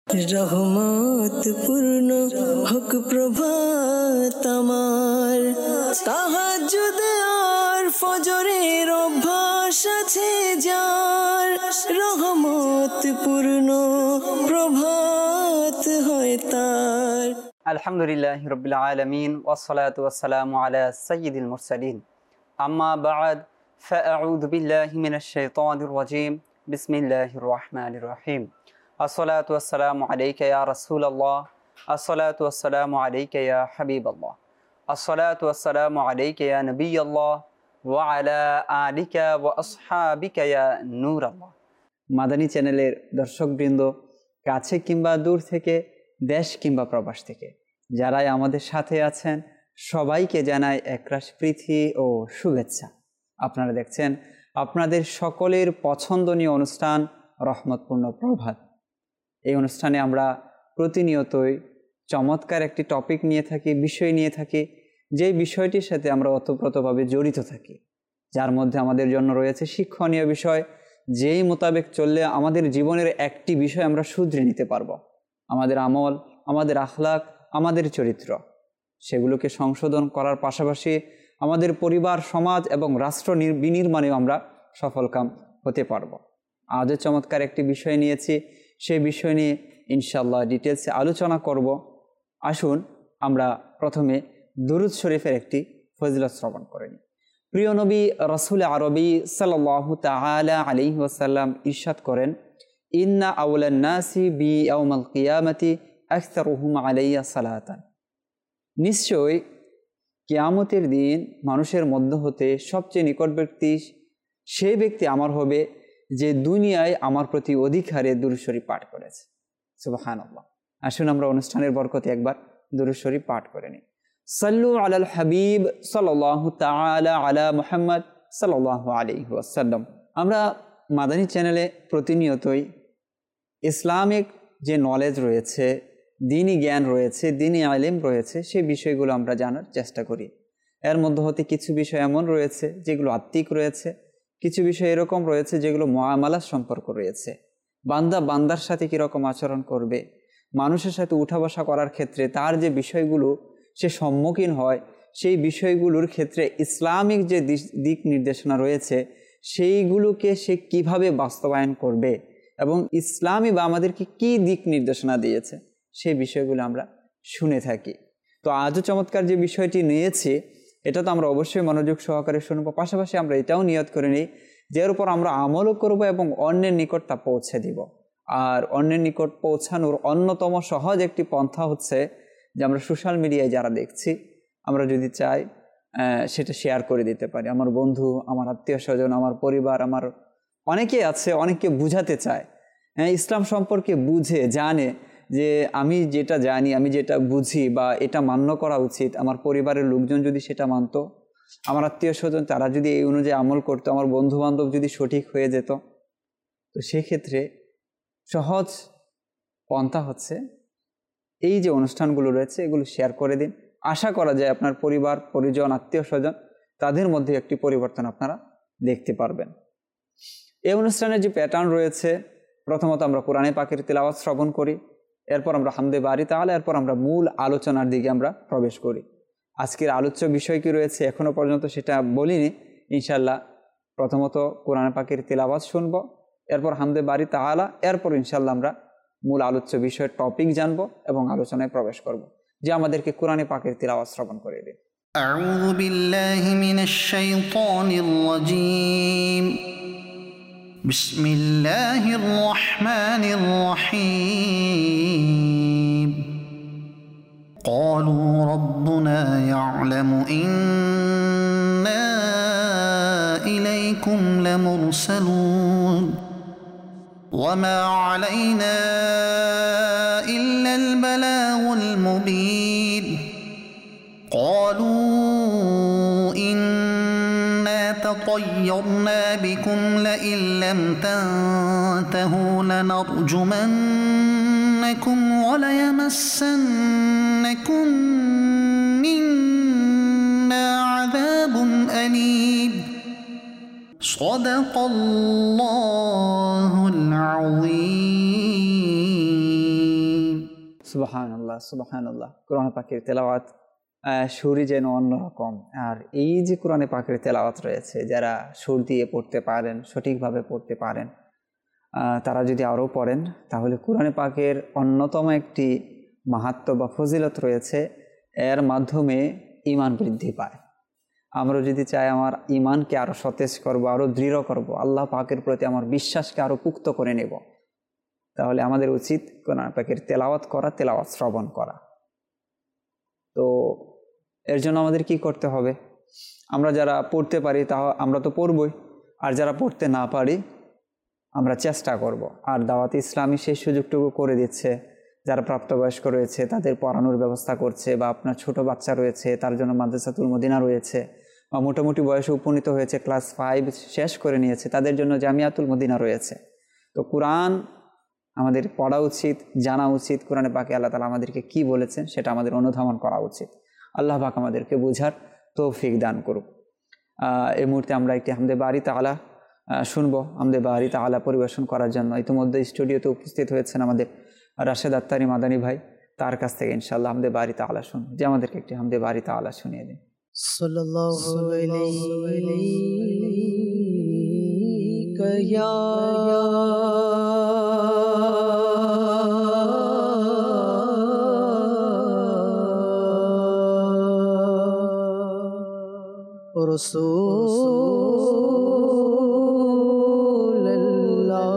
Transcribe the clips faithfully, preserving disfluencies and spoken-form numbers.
রহমত পূর্ণ হোক প্রভাত আমার, তাহাজ্জুদ আর ফজরের অভ্যাস আছে যার, রহমত পূর্ণ প্রভাত হয় তার। আলহামদুলিল্লাহি রাব্বিল আলামিন ওয়াসসালাতু ওয়াসসালামু আলা সাইয়্যিদিল মুরসালিন, আম্মা বা'দ, ফাআউযু বিল্লাহি মিনাশ শাইতানির রাজীম, বিসমিল্লাহির রহমানির রহিম। আসসালাতু ওয়াসসালামু আলাইকা ইয়া রাসূলাল্লাহ, আসসালাতু ওয়াসসালামু আলাইকা ইয়া হাবিবাল্লাহ, আসসালাতু ওয়াসসালামু আলাইকা ইয়া নবিয়াল্লাহ ওয়া আলা আলিকা ওয়া আসহাবিকা ইয়া নূরাল্লাহ। মাদানী চ্যানেলের দর্শকবৃন্দ, কাছে কিংবা দূর থেকে, দেশ কিংবা প্রবাস থেকে যারাই আমাদের সাথে আছেন, সবাইকে জানাই একরাশ প্রীতি ও শুভেচ্ছা। আপনারা দেখছেন আপনাদের সকলের পছন্দনীয় অনুষ্ঠান রহমতপূর্ণ প্রভাত। এই অনুষ্ঠানে আমরা প্রতিনিয়তই চমৎকার একটি টপিক নিয়ে থাকি, বিষয় নিয়ে থাকি, যেই বিষয়টির সাথে আমরা ওতপ্রোতভাবে জড়িত থাকি, যার মধ্যে আমাদের জন্য রয়েছে শিক্ষণীয় বিষয়, যেই মোতাবেক চললে আমাদের জীবনের একটি বিষয় আমরা শুধরে নিতে পারবো। আমাদের আমল, আমাদের আখলাক, আমাদের চরিত্র, সেগুলোকে সংশোধন করার পাশাপাশি আমাদের পরিবার, সমাজ এবং রাষ্ট্র বিনির্মাণেও আমরা সফলকাম হতে পারবো। আজও চমৎকার একটি বিষয় নিয়েছি, সেই বিষয় নিয়ে ইনশাআল্লাহ ডিটেলসে আলোচনা করব। আসুন আমরা প্রথমে দুরূদ শরীফের একটি ফজিলত শ্রবণ করে নিই। প্রিয় নবী রাসূল আরবি সাল্লাল্লাহু তাআলা আলাইহি ওয়াসাল্লাম ইরশাদ করেন, ইন্না আউলান নাসি বি ইয়াউমাল কিয়ামাতি আকসারুহুম আলাইয়া সালাতান। নিশ্চয় কিয়ামতের দিন মানুষের মধ্য হতে সবচেয়ে নিকট ব্যক্তি সেই ব্যক্তি আমার হবে যে দুনিয়ায় আমার প্রতি অধিক হারে দুরূদ শরীফ পাঠ করেছে। সুবহানাল্লাহ। আসুন আমরা অনুষ্ঠানের বরকতে একবার দুরূদ শরীফ পাঠ করে নিই। সাল্লু আলাল হাবিব সাল্লাল্লাহু তাআলা আলা মুহাম্মদ সাল্লাল্লাহু আলাইহি ওয়াসাল্লাম। আমরা মাদানী চ্যানেলে প্রতিনিয়তই ইসলামিক যে নলেজ রয়েছে, দ্বীনি জ্ঞান রয়েছে, দ্বীনি ইলম রয়েছে, সেই বিষয়গুলো আমরা জানার চেষ্টা করি। এর মধ্যে হতে কিছু বিষয় এমন রয়েছে যেগুলো আত্মিক রয়েছে, কিছু বিষয় এরকম রয়েছে যেগুলো মুআমালার সম্পর্ক রয়েছে। বান্দা বান্দার সাথে কীরকম আচরণ করবে, মানুষের সাথে উঠা বসা করার ক্ষেত্রে তার যে বিষয়গুলো সে সম্মুখীন হয়, সেই বিষয়গুলোর ক্ষেত্রে ইসলামিক যে দিক নির্দেশনা রয়েছে সেইগুলোকে সে কিভাবে বাস্তবায়ন করবে এবং ইসলামী বা আমাদেরকে কি দিক নির্দেশনা দিয়েছে সেই বিষয়গুলো আমরা শুনে থাকি। তো আজও চমৎকার যে বিষয়টি নিয়েছি, এটা তো আমরা অবশ্যই মনোযোগ সহকারে শুনবো। পাশাপাশি আমরা এটাও নিয়ত করে নিই যে এর উপর আমরা আমলও করবো এবং অন্যের নিকট তা পৌঁছে দিব। আর অন্যের নিকট পৌঁছানোর অন্যতম সহজ একটি পন্থা হচ্ছে যে আমরা সোশ্যাল মিডিয়ায় যারা দেখছি, আমরা যদি চাই সেটা শেয়ার করে দিতে পারি। আমার বন্ধু, আমার আত্মীয় স্বজন, আমার পরিবার, আমার অনেকেই আছে, অনেককে বুঝাতে চায়, হ্যাঁ ইসলাম সম্পর্কে বুঝে জানে যে আমি যেটা জানি, আমি যেটা বুঝি বা এটা মান্য করা উচিত, আমার পরিবারের লোকজন যদি সেটা মানত, আমার আত্মীয় স্বজন তারা যদি এই অনুযায়ী আমল করতো, আমার বন্ধু বান্ধব যদি সঠিক হয়ে যেত, তো সেক্ষেত্রে সহজ পন্থা হচ্ছে এই যে অনুষ্ঠানগুলো রয়েছে এগুলো শেয়ার করে দিন। আশা করা যায় আপনার পরিবার, পরিজন, আত্মীয় স্বজন তাদের মধ্যে একটি পরিবর্তন আপনারা দেখতে পারবেন। এই অনুষ্ঠানের যে প্যাটার্ন রয়েছে, প্রথমত আমরা কোরআনে পাকের তিলাওয়াত শ্রবণ করি, এরপর আমরা হামদে বারি তাআলা, এরপর আমরা মূল আলোচনার দিকে আমরা প্রবেশ করি। আজকের আলোচ্য বিষয় কি রয়েছে এখনো পর্যন্ত সেটা বলিনি। ইনশাল্লাহ প্রথমত কোরআনে পাকের তিলাওয়াত শুনব, এরপর হামদে বারি তাআলা, এরপর ইনশাল্লাহ আমরা মূল আলোচ্য বিষয়ের টপিক জানবো এবং আলোচনায় প্রবেশ করব। যে আমাদেরকে কোরআনে পাকের তিলাওয়াত শ্রবণ করে দিন। আউযু বিল্লাহি মিনাশ শাইতানির রাজীম। বিসমিল্লাহির রহমানির রহিম। قالوا ربنا يعلم إنا إليكم لمرسلون وما علينا إلا البلاغ المبين قالوا إنا تطيرنا بكم لئن لم تنتهوا لنرجمنكم وليمسنكم منا عذاب أليم صدق الله العظيم. সুবহানাল্লাহ সুবহানাল্লাহ। কোরআন পাকের তেলাওয়াত সুরই যেন অন্যরকম। আর এই যে কোরআনে পাকের তেলাওয়াত রয়েছে, যারা সুর দিয়ে পড়তে পারেন, সঠিকভাবে পড়তে পারেন, তারা যদি আরও পড়েন তাহলে কোরআনে পাকের অন্যতম একটি মাহাত্ম্য বা ফজিলত রয়েছে, এর মাধ্যমে ঈমান বৃদ্ধি পায়। আমরা যদি চাই আমার ঈমানকে আরও সতেজ করব, আরও দৃঢ় করব, আল্লাহ পাকের প্রতি আমার বিশ্বাসকে আরও পুক্ত করে নেব, তাহলে আমাদের উচিত কোরআন পাকের তেলাওয়াত করা, তেলাওয়াত শ্রবণ করা। তো এর জন্য আমাদের কি করতে হবে? আমরা যারা পড়তে পারি তা আমরা তো পড়বই, আর যারা পড়তে না পারি আমরা চেষ্টা করব। আর দাওয়াত ইসলামী সেই সুযোগটুকু করে দিচ্ছে, যারা প্রাপ্তবয়স্ক রয়েছে তাদের পড়ানোর ব্যবস্থা করছে, বা আপনার ছোট বাচ্চা রয়েছে তার জন্য মাদ্রাসাতুল মদিনা রয়েছে, বা মোটামুটি বয়সে উপনীত হয়েছে, ক্লাস ফাইভ শেষ করে নিয়েছে, তাদের জন্য জামিয়াতুল মদিনা রয়েছে। তো কোরআন আমাদের পড়া উচিত, জানা উচিত, কোরআনে পাকে আল্লাহ তাআলা আমাদেরকে কি বলেছেন সেটা আমাদের অনুধাবন করা উচিত। আল্লাহ পাক আমাদেরকে বুঝার তৌফিক দান করুক। এই মুহূর্তে আমরা একটি হামদে বারি তাআলা শুনবো। হামদে বারি তাআলা পরিবেশন করার জন্য ইতিমধ্যে স্টুডিওতে উপস্থিত হয়েছেন আমাদের রাশেদ আত্তারি মাদানী ভাই, তার কাছ থেকে ইনশাআল্লাহ হামদে বারি তাআলা শুন, যে আমাদেরকে একটি হামদে বারি তাআলা শুনিয়ে দিন। সাল্লাল্লাহু আলাইহি ইয়া রাসূলুল্লাহ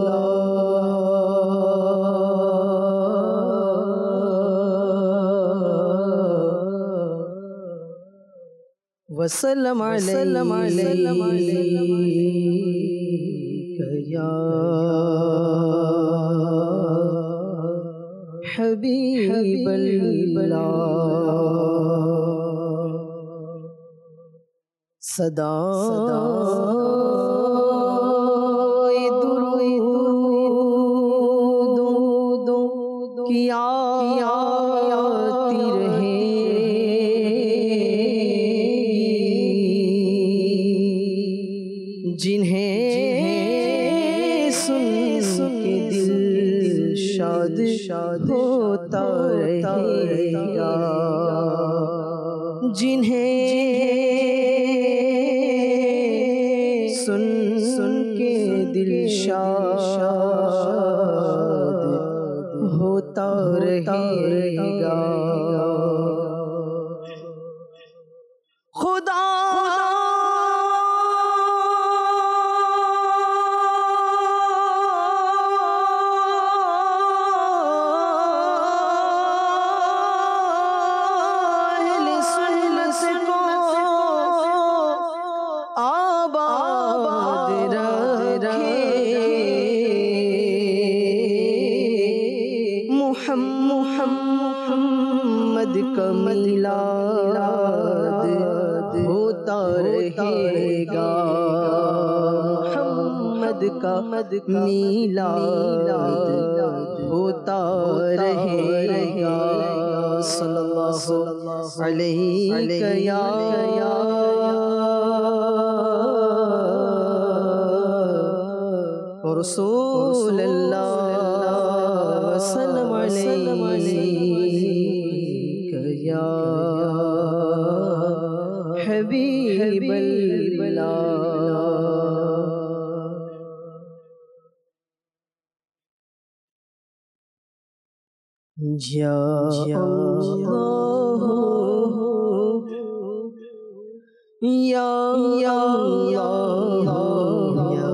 ওয়া সাল্লাম আলাইকা ইয়া হাবিবাল্লাহ। सदा दुरूद की आती रहे, जिन्हें सुन के दिल शाद होता रहेगा, जिन्हें सुन सुन के दिल शाद होता रहेगा। खुदा मुहम्मद का मिलाद होता रहेगा, मुहम्मद का मिलाद होता रहेगा। सल्लल्लाहु अलैहि या रसूलल्लाह सल्लम अलैका या हबीबल्लाह। या अल्लाह या अल्लाह या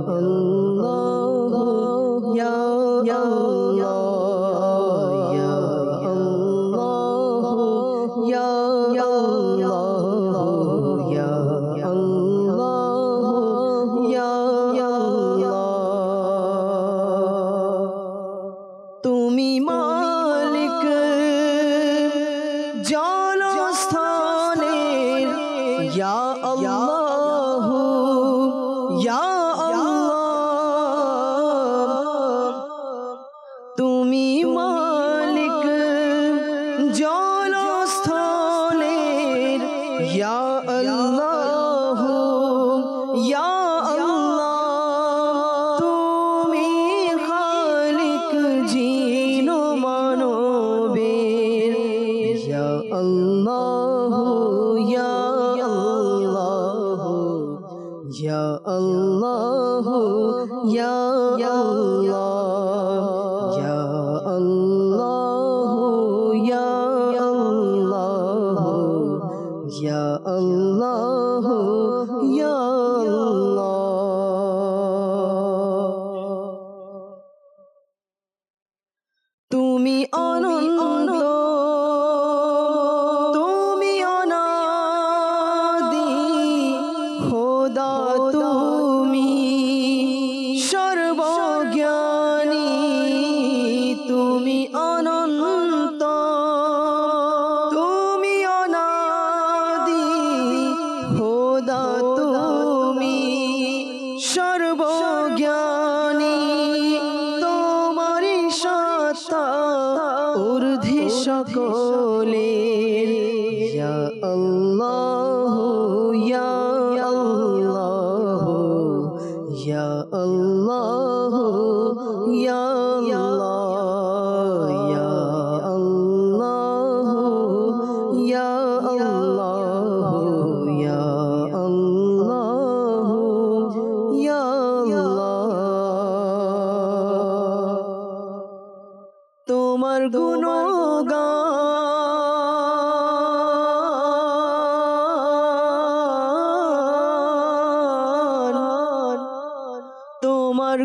अल्लाह या তুমি অনন্ত, তুমি অনাদি, খোদা তুমি সর্বজ্ঞানী, তুমি অনন্ত, তুমি অনাদি, খোদা তুমি সর্বজ্ঞানী, তোমারই সত্তা ঊর্ধ্বে সকলের। ইয়া আল্লাহ ইয়া আল্লাহ ইয়া আল্লাহ ইয়া আল্লাহ ইয়া আল্লাহ ইয়া আল্লাহ ইয়া আল্লাহ ইয়া আল্লাহ। তোমার গুণগান, তোমার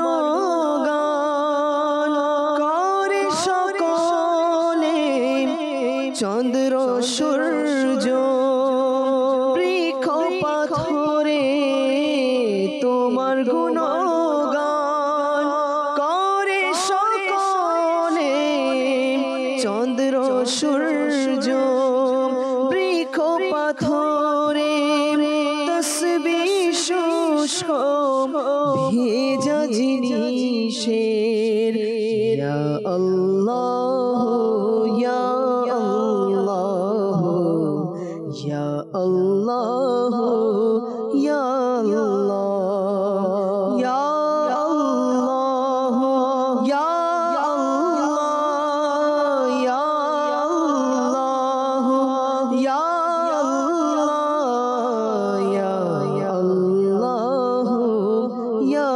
গুণগান করে সকলে, চন্দ্র সূর্য বৃক্ষ পাথরে, তোমার গুণগান করে সকলে, চন্দ্র সূর্য বৃক্ষ পাথরে, তসবিহ শুষ্ক ভেজা জিনিসের। ইয়া আল্লাহ ইয়া আল্লাহ ইয়া আল্লাহ ইয়া আল্লাহ ইয়া আল্লাহ ইয়া আল্লাহ ইয়া আল্লাহ ইয়া আল্লাহ ইয়া আল্লাহ ইয়া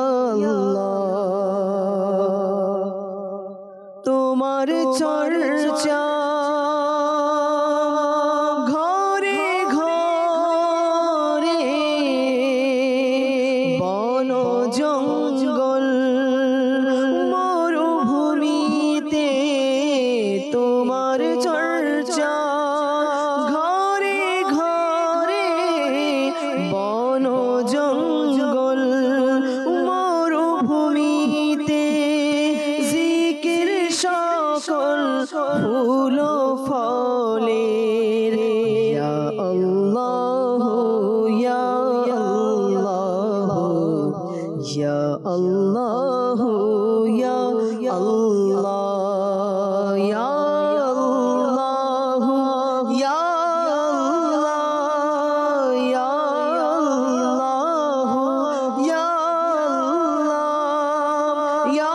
আল্লাহ। তোমার চর্চা ঘরে ঘরে, বন জঙ্গল মরুভূমিতে, তোমার চর্চা ঘরে ঘরে, বন জঙ্গল মরুভূমিতে, জিকির সকল ফুল ফলের। ইয়া আল্লাহ ইয়া আল্লাহ ইয়া আল্লাহ ইয়া আল্লাহ ইয়া আল্লাহ ইয়া আল্লাহ ইয়া আল্লাহ ইয়া আল্লাহ ইয়া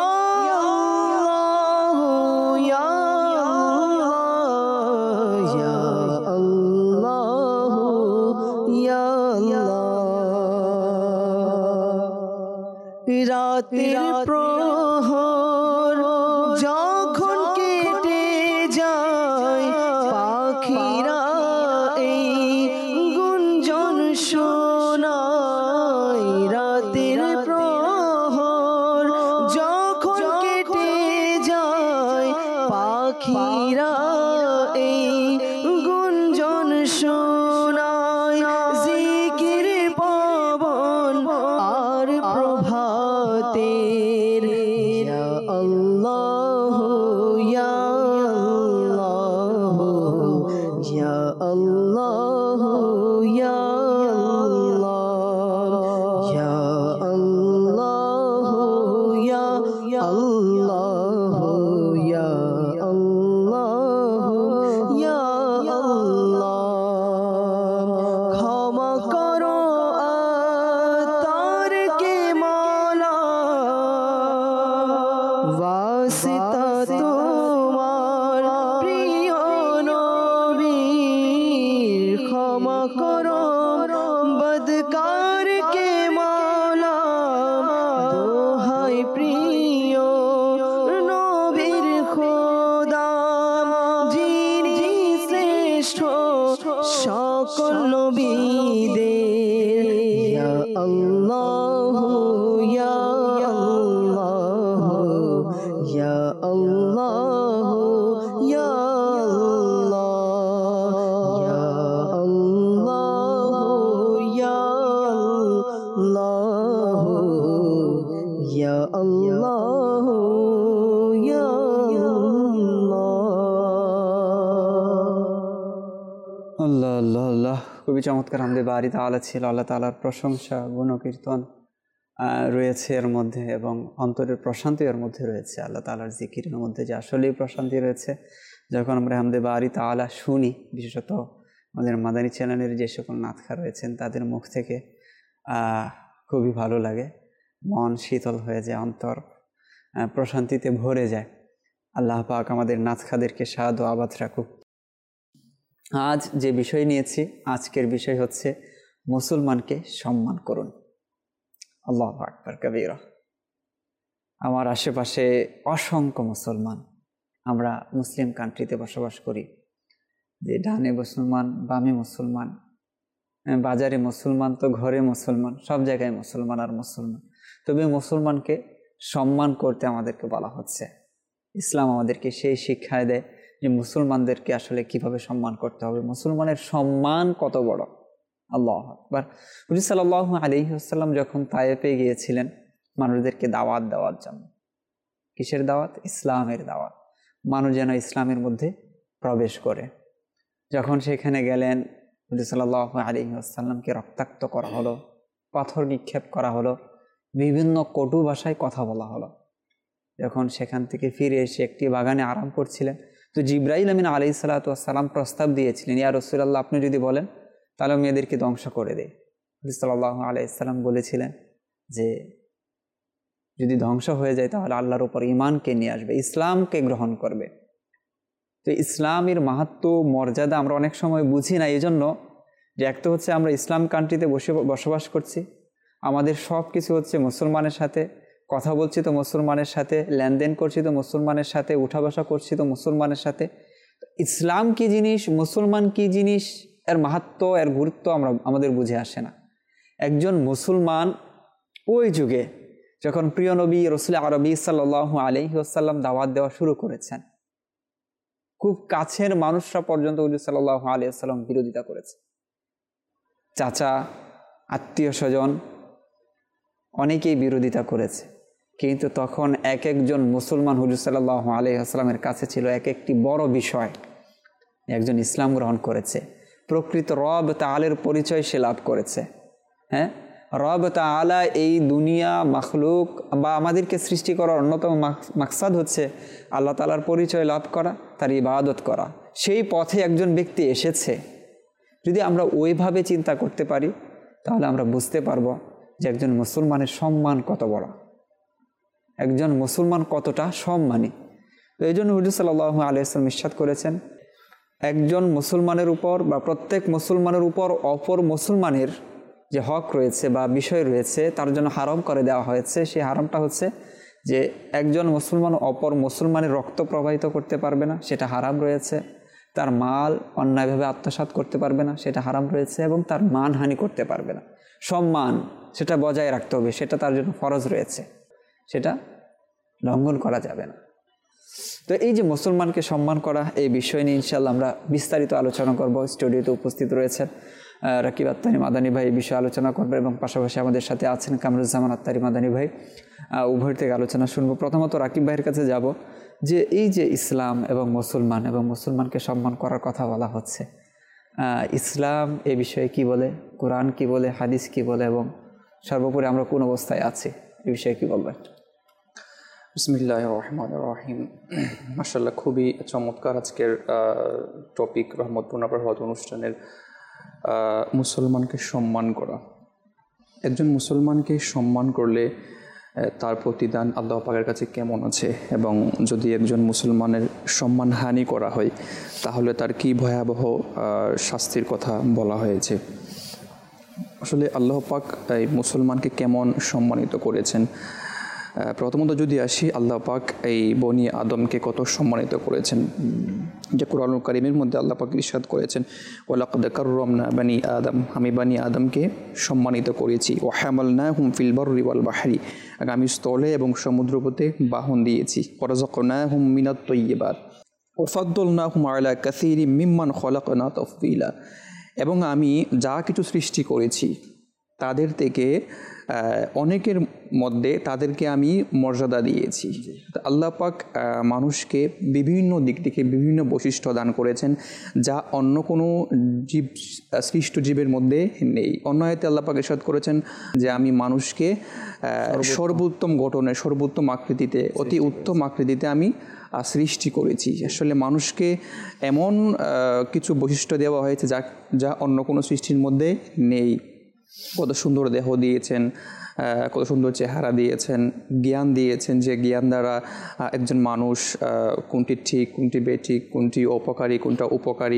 রাতের প্রহর যখন কেটে যায়, পাখিরা এই গুঞ্জন শোনায়। রাতের প্রহর যখন কেটে যায়, পাখিরা এই গুঞ্জন শোনায়। জিকির পবন আর প্রভাতের। ইয়া আল্লাহ ইয়া আল্লাহ ইয়া আল্লাহ ইয়া আল্লাহ ইয়া আল্লাহ ইয়া আল্লাহ ইয়া আল্লাহ আল্লাহ ইয়া আল্লাহ ইয়া আল্লাহ ইয়া আল্লাহ ইয়া আল্লাহ ইয়া আল্লাহ আল্লাহ আল্লাহ। খুবই চমৎকার হামদে বারি তাআলা ছিল। আল্লাহ তাআলার প্রশংসা গুণকীর্তন রয়েছে এর মধ্যে এবং অন্তরের প্রশান্তি এর মধ্যে রয়েছে। আল্লাহ তাআলার জিকিরের মধ্যে যে আসলেই প্রশান্তি রয়েছে যখন আমরা হামদে বারি তাআলা শুনি, বিশেষত আমাদের মাদানী চ্যানেলের যে সকল নাতখা রয়েছেন তাদের মুখ থেকে খুবই ভালো লাগে, মন শীতল হয়ে যায়, অন্তর প্রশান্তিতে ভরে যায়। আল্লাহ পাক আমাদের নাতখাদেরকে সাদ ও আবাদ রাখুক। আজ যে বিষয় নিয়েছি, আজকের বিষয় হচ্ছে মুসলমানকে সম্মান করুন। আল্লাহু আকবার কবীরা। আমার আশেপাশে অসংখ্য মুসলমান, আমরা মুসলিম কান্ট্রিতে বসবাস করি, যে ডানে মুসলমান, বামে মুসলমান, বাজারে মুসলমান, তো ঘরে মুসলমান, সব জায়গায় মুসলমান আর মুসলমান। তবে মুসলমানকে সম্মান করতে আমাদেরকে বলা হচ্ছে। ইসলাম আমাদেরকে সেই শিক্ষায় দেয় যে মুসলমানদেরকে আসলে কিভাবে সম্মান করতে হবে, মুসলমানের সম্মান কত বড়। আল্লাহু আকবার। হুজুর সাল্লাল্লাহু আলাইহি ওয়াসাল্লাম যখন তায়েফে গিয়েছিলেন মানুষদেরকে দাওয়াত দেওয়ার জন্য, কিসের দাওয়াত? ইসলামের দাওয়াত, মানুষ যেন ইসলামের মধ্যে প্রবেশ করে। যখন সেখানে গেলেন, হুজুর সাল্লাল্লাহু আলাইহি ওয়াসাল্লামকে রক্তাক্ত করা হলো, পাথর নিক্ষেপ করা হলো, বিভিন্ন কটু ভাষায় কথা বলা হলো। যখন সেখান থেকে ফিরে এসে একটি বাগানে আরাম করছিলেন, তো জিবরাইল আমিন আলাইহিস সালাতু ওয়াস সালাম প্রস্তাব দিয়েছিলেন, ইয়া রাসূলুল্লাহ, আপনি যদি বলেন তাহলে মেয়েদেরকে ধ্বংস করে দেয়। হুজুর সাল্লাল্লাহু আলাইহি সাল্লাম বলেছিলেন যে যদি ধ্বংস হয়ে যায় তাহলে আল্লাহর উপর ঈমানকে নিয়ে আসবে, ইসলামকে গ্রহণ করবে। তো ইসলামের মাহাত্ম্য মর্যাদা আমরা অনেক সময় বুঝি না, এই জন্য যে একটা হচ্ছে আমরা ইসলাম কান্ট্রিতে বসে বসবাস করছি, আমাদের সব কিছু হচ্ছে মুসলমানের সাথে, কথা বলছি তো মুসলমানের সাথে, লেনদেন করছি তো মুসলমানের সাথে, উঠা বসা করছি তো মুসলমানের সাথে। ইসলাম কি জিনিস, মুসলমান কি জিনিস, এর মাহাত্ম্য, এর গুরুত্ব আমরা আমাদের বুঝে আসে না। একজন মুসলমান ওই যুগে যখন প্রিয় নবী রাসূল আরবি সাল্লাল্লাহু আলাইহি ওয়াসাল্লাম দাওয়াত দেওয়া শুরু করেছেন, খুব কাছের মানুষরা পর্যন্ত হুজুর সাল্লাল্লাহু আলাইহি ওয়াসাল্লাম বিরোধিতা করেছে। চাচা, আত্মীয় স্বজন অনেকেই বিরোধিতা করেছে, কিন্তু তখন এক একজন মুসলমান হুজুর সাল্লাল্লাহু আলাইহি ওয়াসাল্লামের কাছে ছিল এক একটি বড় বিষয়। একজন ইসলাম গ্রহণ করেছে, প্রকৃত রব তাআলার পরিচয় সে লাভ করেছে। হ্যাঁ, রব তাআলা এই দুনিয়া মাখলুক বা আমাদেরকে সৃষ্টি করার অন্যতম মাকসাদ হচ্ছে আল্লাহ তাআলার পরিচয় লাভ করা, তার ইবাদত করা। সেই পথে একজন ব্যক্তি এসেছে। যদি আমরা ওইভাবে চিন্তা করতে পারি তাহলে আমরা বুঝতে পারবো যে একজন মুসলমানের সম্মান কত বড়, একজন মুসলমান কতটা সম্মানী। তো এই জন্য হুজুর সাল্লাল্লাহু আলাইহি ওয়াসাল্লাম ইরশাদ করেছেন, একজন মুসলমানের উপর বা প্রত্যেক মুসলমানের উপর অপর মুসলমানের যে হক রয়েছে বা বিষয় রয়েছে তার জন্য হারাম করে দেওয়া হয়েছে। সেই হারামটা হচ্ছে যে একজন মুসলমান অপর মুসলমানের রক্ত প্রবাহিত করতে পারবে না, সেটা হারাম রয়েছে। তার মাল অন্যায়ভাবে আত্মসাৎ করতে পারবে না, সেটা হারাম রয়েছে। এবং তার মানহানি করতে পারবে না, সম্মান সেটা বজায় রাখতে হবে, সেটা তার জন্য ফরজ রয়েছে, সেটা লঙ্ঘন করা যাবে না। তো এই যে মুসলমানকে সম্মান করা, এই বিষয় নিয়ে ইনশাআল্লাহ আমরা বিস্তারিত আলোচনা করব। স্টুডিওতে উপস্থিত রয়েছেন রাকিব আত্তারি মাদানী ভাই, এই বিষয়ে আলোচনা করবেন, এবং পাশাপাশি আমাদের সাথে আছেন কামরুজ্জামান আত্তারি মাদানী ভাই। উভয় থেকে আলোচনা শুনবো। প্রথমত রাকিব ভাইয়ের কাছে যাব, যে এই যে ইসলাম এবং মুসলমান এবং মুসলমানকে সম্মান করার কথা বলা হচ্ছে, ইসলাম এ বিষয়ে কি বলে, কোরআন কি বলে, হাদিস কি বলে, এবং সর্বোপরি আমরা কোন অবস্থায় আছি, এই বিষয়ে কি বলবেন? বিসমিল্লাহির রহমানির রহিম। মাশাআল্লাহ, খুবই চমৎকার আজকের টপিক রহমতপুর নবরহত অনুষ্ঠানের, মুসলমানকে সম্মান করা। একজন মুসলমানকে সম্মান করলে তার প্রতিদান আল্লাহ পাকের কাছে কেমন আছে, এবং যদি একজন মুসলমানের সম্মানহানি করা হয় তাহলে তার কি ভয়াবহ শাস্তির কথা বলা হয়েছে। আসলে আল্লাহ পাক এই মুসলমানকে কেমন সম্মানিত করেছেন, প্রথমত যদি আসি, আল্লাহ পাক এই বনি আদমকে কত সম্মানিত করেছেন, যে কোরআনুল কারীমের মধ্যে আল্লাহ পাক ইরশাদ করেছেন, ওয়ালাকাদ কাররামনা বানি আদম, আমি বানি আদমকে সম্মানিত করেছি, ওয়া হামালনাহুম ফিল বাররি ওয়াল বাহরি, আমি স্থলে এবং সমুদ্রপথে বাহন দিয়েছি, ওয়া রাযাকনাহুম মিনাত তাইয়্যিবাত ওয়া ফাদ্দালনাহুম আলা কাসীরিম মিম্মান খালাকনা তাফদীলা, এবং আমি যা কিছু সৃষ্টি করেছি তাদের থেকে অনেকের মধ্যে তাদেরকে আমি মর্যাদা দিয়েছি। আল্লাহ পাক মানুষকে বিভিন্ন দিক থেকে বিভিন্ন বৈশিষ্ট্য দান করেছেন, যা অন্য কোনো জীব সৃষ্ট জীবের মধ্যে নেই। অন্য আয়াতে আল্লাহ পাক ইরশাদ করেছেন যে আমি মানুষকে সর্বোত্তম গঠনে, সর্বোত্তম আকৃতিতে, অতি উত্তম আকৃতিতে আমি সৃষ্টি করেছি। আসলে মানুষকে এমন কিছু বৈশিষ্ট্য দেওয়া হয়েছে যা যা অন্য কোনো সৃষ্টির মধ্যে নেই। কত সুন্দর দেহ দিয়েছেন, কত সুন্দর চেহারা দিয়েছেন, জ্ঞান দিয়েছেন, যে জ্ঞান দ্বারা একজন মানুষ কোনটি ঠিক, কোনটি বেঠিক, কোনটি অপকারী, কোনটা উপকারী,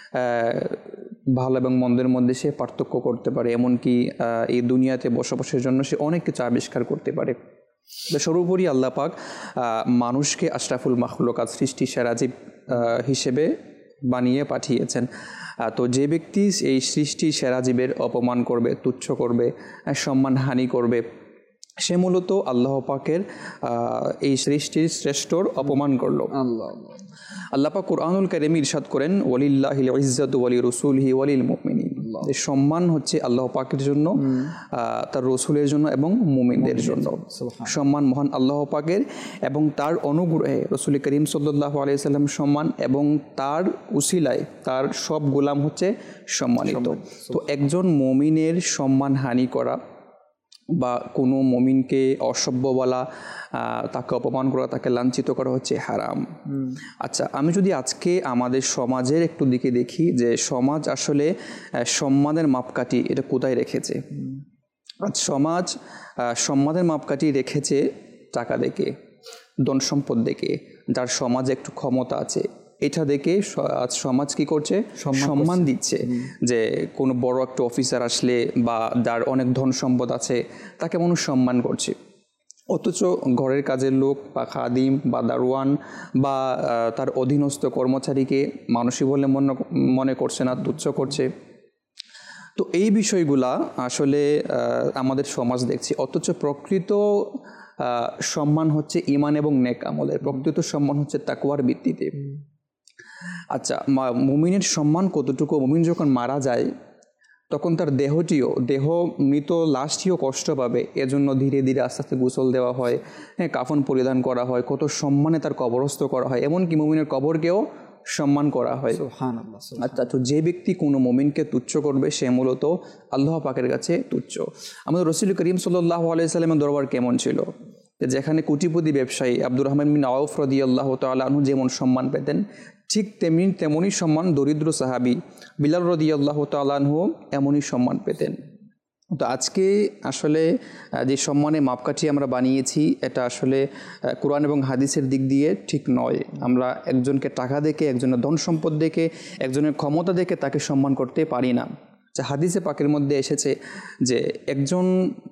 ভালো এবং মন্দের মধ্যে সে পার্থক্য করতে পারে, এমনকি এই দুনিয়াতে বসবাসের জন্য সে অনেক কিছু আবিষ্কার করতে পারে। সর্বোপরি আল্লাহ পাক মানুষকে আশরাফুল মাখলুকাত, সৃষ্টি সেরা জীব হিসেবে বানিয়ে পাঠিয়েছেন। তো যে ব্যক্তি এই সৃষ্টি সেরা জীবের অপমান করবে, তুচ্ছ করবে, সম্মানহানি করবে, সে মূলত আল্লাহ পাকের এই সৃষ্টির শ্রেষ্ঠর অপমান করলো। আল্লাহ আল্লাহ পাক কুরআনুল কারীমে ইরশাদ করেন, ওয়ালিল্লাহিল ইজ্জাতু ওয়ালি রাসূলিহি ওয়ালিল মুমিনিন, এই সম্মান হচ্ছে আল্লাহ পাকের জন্য, তার রসুলের জন্য এবং মুমিনদের জন্য। সম্মান মহান আল্লাহ পাকের এবং তার অনুগ্রহে রসুল করিম সাল্লাল্লাহু আলাইহি সাল্লাম সম্মান, এবং তার উসিলায় তার সব গোলাম হচ্ছে সম্মানিত। তো একজন মুমিনের সম্মান হানি করা বা কোনো মুমিনকে অসভ্য বলা, তাকে অপমান করা, তাকে লাঞ্ছিত করা হচ্ছে হারাম। আচ্ছা, আমি যদি আজকে আমাদের সমাজের একটু দিকে দেখি, যে সমাজ আসলে সম্মানের মাপকাঠি এটা কোথায় রেখেছে? আজ সমাজ সম্মানের মাপকাঠি রেখেছে টাকা দেখে, ধন সম্পদ দেখে, যার সমাজে একটু ক্ষমতা আছে এটা দেখে আজ সমাজ কি করছে? সম্মান দিচ্ছে। যে কোনো বড় একটা অফিসার আসলে বা যার অনেক ধন সম্পদ আছে তাকে মানুষ সম্মান করছে, অথচ ঘরের কাজের লোক বা খাদিম বা দারোয়ান বা তার অধীনস্থ কর্মচারীকে মানুষই বলে মনে মনে করছে না, তুচ্ছ করছে। তো এই বিষয়গুলা আসলে আমাদের সমাজ দেখছি। অথচ প্রকৃত সম্মান হচ্ছে ঈমান এবং নেক আমলের, প্রকৃত সম্মান হচ্ছে তাকওয়ার ভিত্তিতে। আচ্ছা, মুমিনের সম্মান কতটুকু? মুমিন যখন মারা যায় তখন তার দেহটিও, দেহ মৃত লাশটিও কষ্ট পাবে, এজন্য ধীরে ধীরে আস্তে আস্তে গোসল দেওয়া হয়, হ্যাঁ, কাফন পরিধান করা হয়, কত সম্মানে তার কবরস্থ করা হয়, এমনকি মুমিনের কবরকেও সম্মান করা হয়। আচ্ছা, তো যে ব্যক্তি কোনো মুমিনকে তুচ্ছ করবে সে মূলত আল্লাহ পাকের কাছে তুচ্ছ। আমাদের রাসূল করিম সাল্লাল্লাহু আলাইহি সাল্লামের দরবার কেমন ছিল? যেখানে কোটিপতি ব্যবসায়ী আব্দুর রহমান বিন আউফ রাদিয়াল্লাহু তাআলা আনহু যেমন সম্মান পেতেন, ঠিক তেমনি তেমনই সম্মান দরিদ্র সাহাবী বিলাল রাদিয়াল্লাহু তাআলা আনহু এমনই সম্মান পেতেন। তো আজকে আসলে যে সম্মানের মাপকাঠি আমরা বানিয়েছি এটা আসলে কোরআন এবং হাদিসের দিক দিয়ে ঠিক নয়। আমরা একজনকে টাকা দেখে, একজনের ধন সম্পদ দেখে, একজনের ক্ষমতা দেখে তাকে সম্মান করতে পারি না। যা হাদিসে পাকের মধ্যে এসেছে যে একজন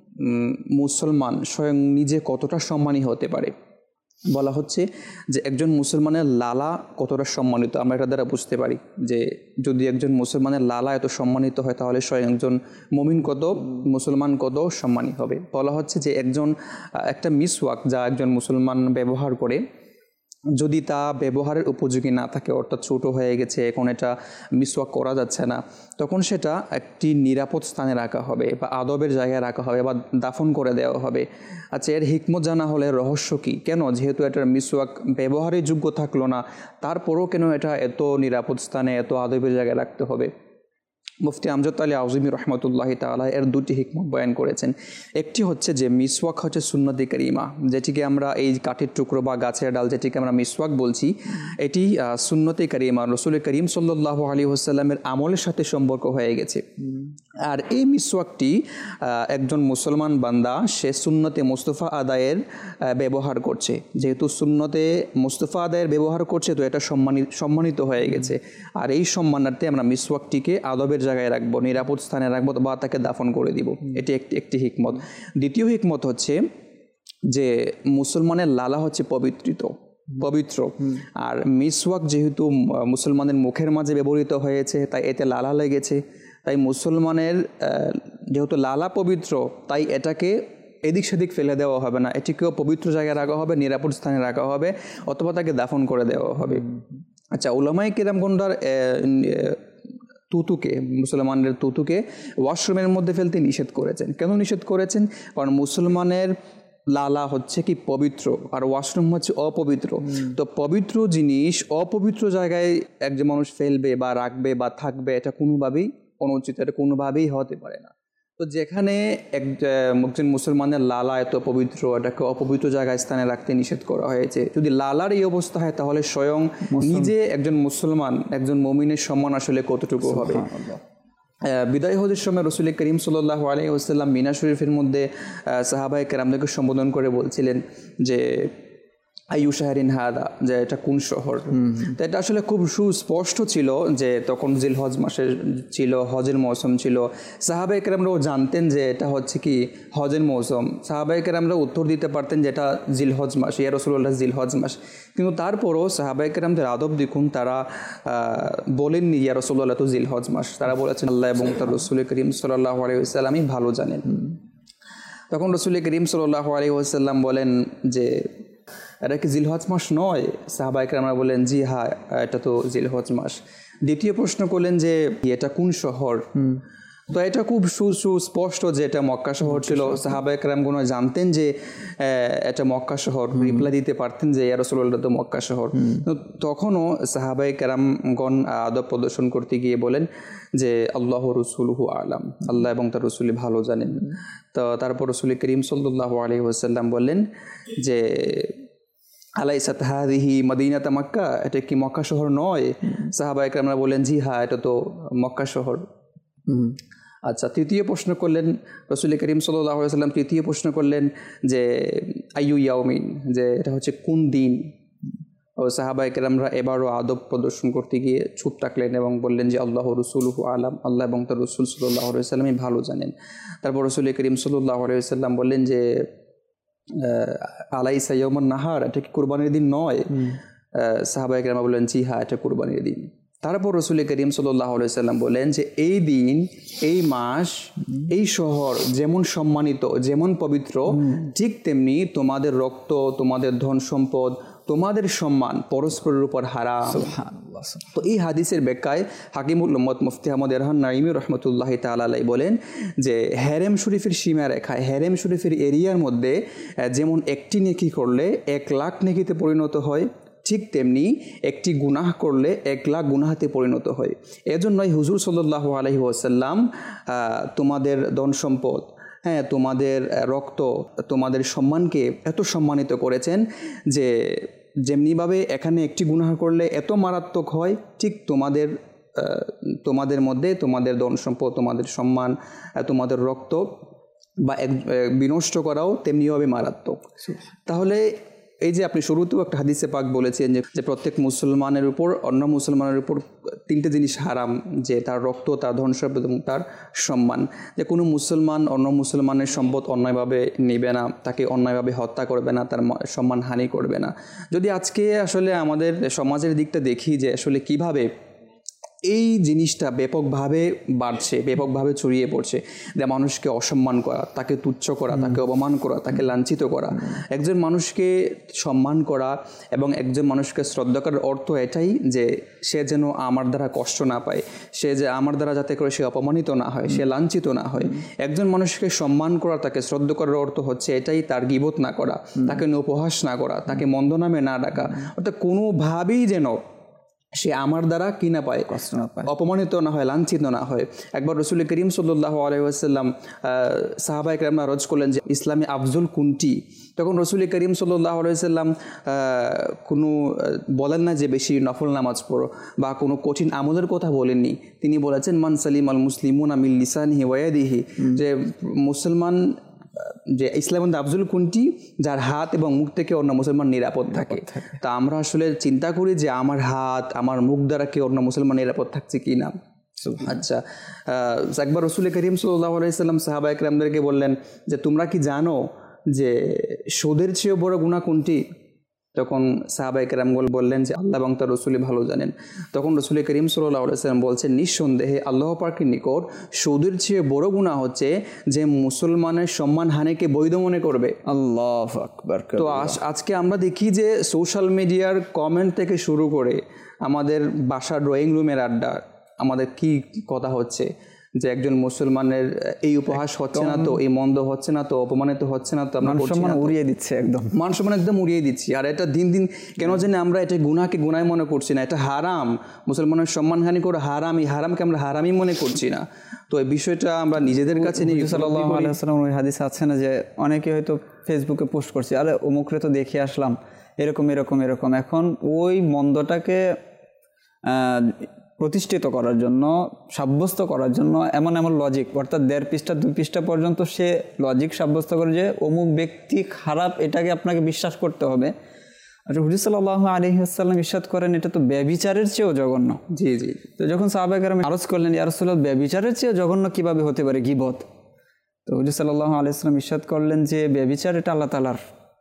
মুসলমান স্বয়ং নিজে কতটা সম্মানী হতে পারে, বলা হচ্ছে যে একজন মুসলমানের লালা কতটা সম্মানিত। আমরা এটা দ্বারা বুঝতে পারি যে যদি একজন মুসলমানের লালা এত সম্মানিত হয় তাহলে স্বয়ং একজন মুমিন কত, মুসলমান কত সম্মানী হবে। বলা হচ্ছে যে একজন একটা মিসওয়াক যা একজন মুসলমান ব্যবহার করে, যদি তা ব্যবহারের উপযোগী না থাকে, অর্থাৎ ছোটো হয়ে গেছে, এখন এটা মিসওয়াক করা যাচ্ছে না, তখন সেটা একটি নিরাপদ স্থানে রাখা হবে বা আদবের জায়গায় রাখা হবে বা দাফন করে দেওয়া হবে। আচ্ছা, এর হিকমত জানা হলে রহস্য কী? কেন যেহেতু এটার মিসওয়াক ব্যবহারের যোগ্য থাকলো না, তারপরও কেন এটা এত নিরাপদ স্থানে, এত আদবের জায়গায় রাখতে হবে? মুফতি আমজাদ আলী আউজিমি রহমতুল্লাহি তাআলা এর দুটি হিকমত বয়ান করেছেন। একটি হচ্ছে যে মিসওয়াক হচ্ছে সুন্নতে কারিমা, যেটিকে আমরা এই কাঠের টুকরো বা গাছের ডাল যেটিকে আমরা মিসওয়াক বলছি, এটি সুন্নতে কারিমা, রাসূল করিম সাল্লাল্লাহু আলাইহি ওয়াসাল্লামের আমলের সাথে সম্পর্ক হয়ে গেছে। আর এই মিসওয়াকটি একজন মুসলমান বান্দা সে সুন্নতে মুস্তাফা আদায়ের ব্যবহার করছে, যেহেতু সুন্নতে মুস্তাফা আদায়ের ব্যবহার করছে তো এটা সম্মানিত সম্মানিত হয়ে গেছে। আর এই সম্মানার্থে আমরা মিসওয়াকটিকে আদবের জায়গায় রাখবো, নিরাপদ স্থানে রাখবো বা তাকে দাফন করে দিব। এটি একটি একটি হিকমত। দ্বিতীয় হিকমত হচ্ছে যে মুসলমানের লালা হচ্ছে পবিত্রিত পবিত্র, আর মিসওয়াক যেহেতু মুসলমানের মুখের মাঝে ব্যবহৃত হয়েছে তাই এতে লালা লেগেছে, তাই মুসলমানের যেহেতু লালা পবিত্র তাই এটাকে এদিক সেদিক ফেলে দেওয়া হবে না, এটিকেও পবিত্র জায়গায় রাখা হবে, নিরাপদ স্থানে রাখা হবে, অথবা তাকে দাফন করে দেওয়া হবে। আচ্ছা, উলামায়ে কিরামগণরা তুতুকে, মুসলমানদের তুতুকে ওয়াশরুমের মধ্যে ফেলতে নিষেধ করেছেন। কেন নিষেধ করেছেন? কারণ মুসলমানের লালা হচ্ছে কি পবিত্র, আর ওয়াশরুম হচ্ছে অপবিত্র। তো পবিত্র জিনিস অপবিত্র জায়গায় একজন মানুষ ফেলবে বা রাখবে বা থাকবে, এটা কোনোভাবেই অনুচিত, এটা কোনোভাবেই হতে পারে না। তো যেখানে একজন মুসলমানের লালা এত পবিত্র, এটাকে অপবিত্র জায়গায় স্থানে রাখতে নিষেধ করা হয়েছে। যদি লালার এই অবস্থা হয় তাহলে স্বয়ং নিজে একজন মুসলমান, একজন মুমিনের সম্মান আসলে কতটুকু হবে। বিদায় হজের সময় রসুল করিম সাল্লাল্লাহু আলাইহি ওয়াসাল্লাম মিনা শরীফের মধ্যে সাহাবায়ে কেরামদেরকে সম্বোধন করে বলছিলেন যে আইয়ু শাহরিন হাদা, যে এটা কোন শহর। তো এটা আসলে খুব সুস্পষ্ট ছিল যে তখন জিলহজ মাসের ছিল, হজের মৌসুম ছিল। সাহাবায়ে কেরামরাও জানতেন যে এটা হচ্ছে কি হজের মৌসুম। সাহাবায়ে কেরামরা উত্তর দিতে পারতেন যে এটা জিলহজ মাস, ইয়া রাসূলুল্লাহ জিলহজ মাস, কিন্তু তারপরও সাহাবায়ে কেরামদের আদব দেখুন, তারা বলেননি ইয়া রাসূলুল্লাহ তো জিলহজ মাস, তারা বলেছেন আল্লাহ এবং তার রাসূল করিম সাল্লাল্লাহু আলাইহি ওয়াসাল্লামই ভালো জানেন। তখন রাসূল করিম সাল্লাল্লাহু আলাইহি ওয়াসাল্লাম বলেন যে এটা কি জিলহজ মাস নয়? সাহাবায়ে কেরামরা বলেন জি হ্যাঁ, এটা তো জিলহজ মাস। দ্বিতীয় প্রশ্ন করলেন যে এটা কোন শহর? তো এটা খুব সুস্পষ্ট যে এটা মক্কা শহর ছিল। সাহাবায়ে কেরামগণ জানতেন যে এটা মক্কা শহর, রিপ্লাই দিতে পারতেন যে ইয়া রাসূলুল্লাহ তো মক্কা শহর। তো তখনও সাহাবায়ে কেরামগণ আদব প্রদর্শন করতে গিয়ে বলেন যে আল্লাহু রাসূলুহু আলাম, আল্লাহ এবং তার রাসূল ভালো জানেন। তো তারপর রাসূল করিম সাল্লাল্লাহু আলাইহি ওয়াসাল্লাম বললেন যে আলাইসাত হাযিহি মদিনাত মক্কা, এটা কি মক্কা শহর নয়? সাহাবায়ে কেরামরা বলেন জি হ্যাঁ, এটা তো মক্কা শহর। আচ্ছা, তৃতীয় প্রশ্ন করলেন রাসূল করিম সাল্লাল্লাহু আলাইহি ওয়াসাল্লাম, তৃতীয় প্রশ্ন করলেন যে আইয়ু ইয়াউমিন, যে এটা হচ্ছে কোন দিন? ও সাহাবায়ে কেরামরা এবারও আদব প্রদর্শন করতে গিয়ে চুপ থাকলেন এবং বললেন যে আল্লাহু রাসূলুহু আলাম, আল্লাহ এবং তার রাসূল সাল্লাল্লাহু আলাইহি ওয়াসাল্লামই ভালো জানেন। তারপর রাসূল করিম সাল্লাল্লাহু আলাইহি ওয়াসাল্লাম বললেন যে আলাইসা ইয়াউমুন নাহার, এটা কি কুরবানির দিন নয়? সাহাবায়ে কেরাম বললেন জি হ্যাঁ, এটা কুরবানির দিন। তারপর রাসূল করিম সাল্লাল্লাহু আলাইহি ওয়াসাল্লাম বলেন যে এই দিন, এই মাস, এই শহর যেমন সম্মানিত, যেমন পবিত্র, ঠিক তেমনি তোমাদের রক্ত, তোমাদের ধন সম্পদ, তোমাদের সম্মান পরস্পরের উপর হারাম। সুবহানাল্লাহ। তো এই হাদিসের ব্যাখ্যায় হাকিমুল উম্মত মুফতি আহমদ এরহান নাইমি রহমতুল্লাহি তাআলা আলাইহি বলেন যে হেরেম শরীফের সীমা রেখায়, হেরেম শরীফের এরিয়ার মধ্যে যেমন একটি নেকি করলে এক লাখ নেকিতে পরিণত হয়, ঠিক তেমনি একটি গুনাহ করলে এক লাখ গুনাহাতে পরিণত হয়। এজন্যই হুজুর সাল্লাল্লাহু আলাইহি ওয়াসাল্লাম তোমাদের ধন সম্পদ, হ্যাঁ তোমাদের রক্ত, তোমাদের সম্মানকে এত সম্মানিত করেছেন যে যেমনিভাবে এখানে একটি গুনাহ করলে এত মারাত্মক হয়, ঠিক তোমাদের তোমাদের মধ্যে তোমাদের ধন সম্পদ, তোমাদের সম্মান, তোমাদের রক্ত বা এক বিনষ্ট করাও তেমনিভাবে মারাত্মক। তাহলে এই যে আপনি শুরুতেও একটা হাদিসে পাক বলেছেন যে প্রত্যেক মুসলমানের উপর অন্য মুসলমানের উপর তিনটে জিনিস হারাম, যে তার রক্ত, তার ধন সম্পদ এবং তার সম্মান। যে কোনো মুসলমান অন্য মুসলমানের সম্পদ অন্যায়ভাবে নেবে না, তাকে অন্যায়ভাবে হত্যা করবে না, তার সম্মান হানি করবে না। যদি আজকে আসলে আমাদের সমাজের দিকটা দেখি যে আসলে কিভাবে এই জিনিসটা ব্যাপকভাবে বাড়ছে, ব্যাপকভাবে ছড়িয়ে পড়ছে, যে মানুষকে অসম্মান করা, তাকে তুচ্ছ করা, তাকে অপমান করা, তাকে লাঞ্ছিত করা। একজন মানুষকে সম্মান করা এবং একজন মানুষকে শ্রদ্ধা করার অর্থ এটাই যে সে যেন আমার দ্বারা কষ্ট না পায়, সে যে আমার দ্বারা যাতে করে সে অপমানিত না হয়, সে লাঞ্ছিত না হয়। একজন মানুষকে সম্মান করা, তাকে শ্রদ্ধা করার অর্থ হচ্ছে এটাই তার গীবত না করা, তাকে উপহাস না করা, তাকে মন্দ নামে না ডাকা, অর্থাৎ কোনোভাবেই যেন সে আমার দ্বারা কি না পায়, কষ্ট না পায়, অপমানিত না হয়, লাঞ্ছিত না হয়। একবার রাসূল করিম সাল্লাল্লাহু আলাইহি ওয়াসাল্লাম সাহাবায়ে কেরামরা রজ করলেন যে ইসলামে আফজল কোনটি? তখন রাসূল করিম সাল্লাল্লাহু আলাইহি ওয়াসাল্লাম কোনো বলেন না যে বেশি নফল নামাজ পড়ো বা কোনো কঠিন আমলের কথা বলেননি। তিনি বলেছেন মান সালিমাল মুসলিমুনা মিন লিসানিহি ওয়া ইয়াদিহি, যে মুসলমান, যে ইসলামের আফজল কোনটি? যার হাত এবং মুখ থেকে অন্য মুসলমান নিরাপদ থাকে। তা আমরা আসলে চিন্তা করি যে আমার হাত, আমার মুখ দ্বারা কি অন্য মুসলমান নিরাপদ থাকছে কি না। আচ্ছা, একবার রাসূল করিম সাল্লাল্লাহু আলাইহি ওয়াসাল্লাম সাহাবায়ে কেরামদেরকে বললেন যে তোমরা কি জানো যে সুদের চেয়েও বড় গুনাহ কোনটি? তখন সাহাবায়ে কেরামগণ বললেন যে আল্লাহ এবং তার রাসূলই ভালো জানেন। তখন রাসূল করিম সাল্লাল্লাহু আলাইহি ওয়াসাল্লাম বলছেন, নিঃসন্দেহে আল্লাহ পাকের নিকট সুদের চেয়ে বড় গুনাহ হচ্ছে যে মুসলমানের সম্মানহানিকে বৈধ মনে করবে। আল্লাহু আকবার। তো আজকে আমরা দেখি যে সোশ্যাল মিডিয়ার কমেন্ট থেকে শুরু করে আমাদের বাসার ড্রয়িং রুমের আড্ডা, আমাদের কি কথা হচ্ছে যে একজন মুসলমানের এই উপহাস হচ্ছে না তো, এই মন্দ হচ্ছে না তো, অপমানিত হচ্ছে না তো, আমরা সম্মান উড়িয়ে দিচ্ছে, একদম মান সম্মান একদম উড়িয়ে দিচ্ছি। আর এটা দিন দিন কেন জানি আমরা এটা গুনাহকে গুনাহ মনে করছি না, এটা হারাম, মুসলমানের সম্মানহানি করে হারাম, এই হারামকে আমরা হারামই মনে করছি না। তো এই বিষয়টা আমরা নিজেদের কাছে নিয়ে সাল্লাল্লাহু আলাইহি ওয়াসাল্লাম ওই হাদিস আছে না যে অনেকে হয়তো ফেসবুকে পোস্ট করছে, আরে অমুকরে তো দেখে আসলাম এরকম এরকম এরকম। এখন ওই মন্দটাকে প্রতিষ্ঠিত করার জন্য, সাব্যস্ত করার জন্য এমন এমন লজিক, অর্থাৎ দেড় পৃষ্ঠা দুই পৃষ্ঠা পর্যন্ত সে লজিক সাব্যস্ত করে যে অমুক ব্যক্তি খারাপ, এটাকে আপনাকে বিশ্বাস করতে হবে। আচ্ছা, হুজুর সাল্লাল্লাহু আলাইহি ওয়াসাল্লাম ইরশাদ করেন এটা তো ব্যভিচারের চেয়েও জঘন্য। জি জি। তো যখন সাহাবায়ে কেরাম আরজ করলেন, ইয়া রাসূলুল্লাহ ব্যভিচারের চেয়েও জঘন্য কিভাবে হতে পারে গীবত? তো হুজুর সাল্লাল্লাহু আলাইহি ওয়াসাল্লাম ইরশাদ করলেন যে ব্যভিচার এটা আল্লাহ তাআলার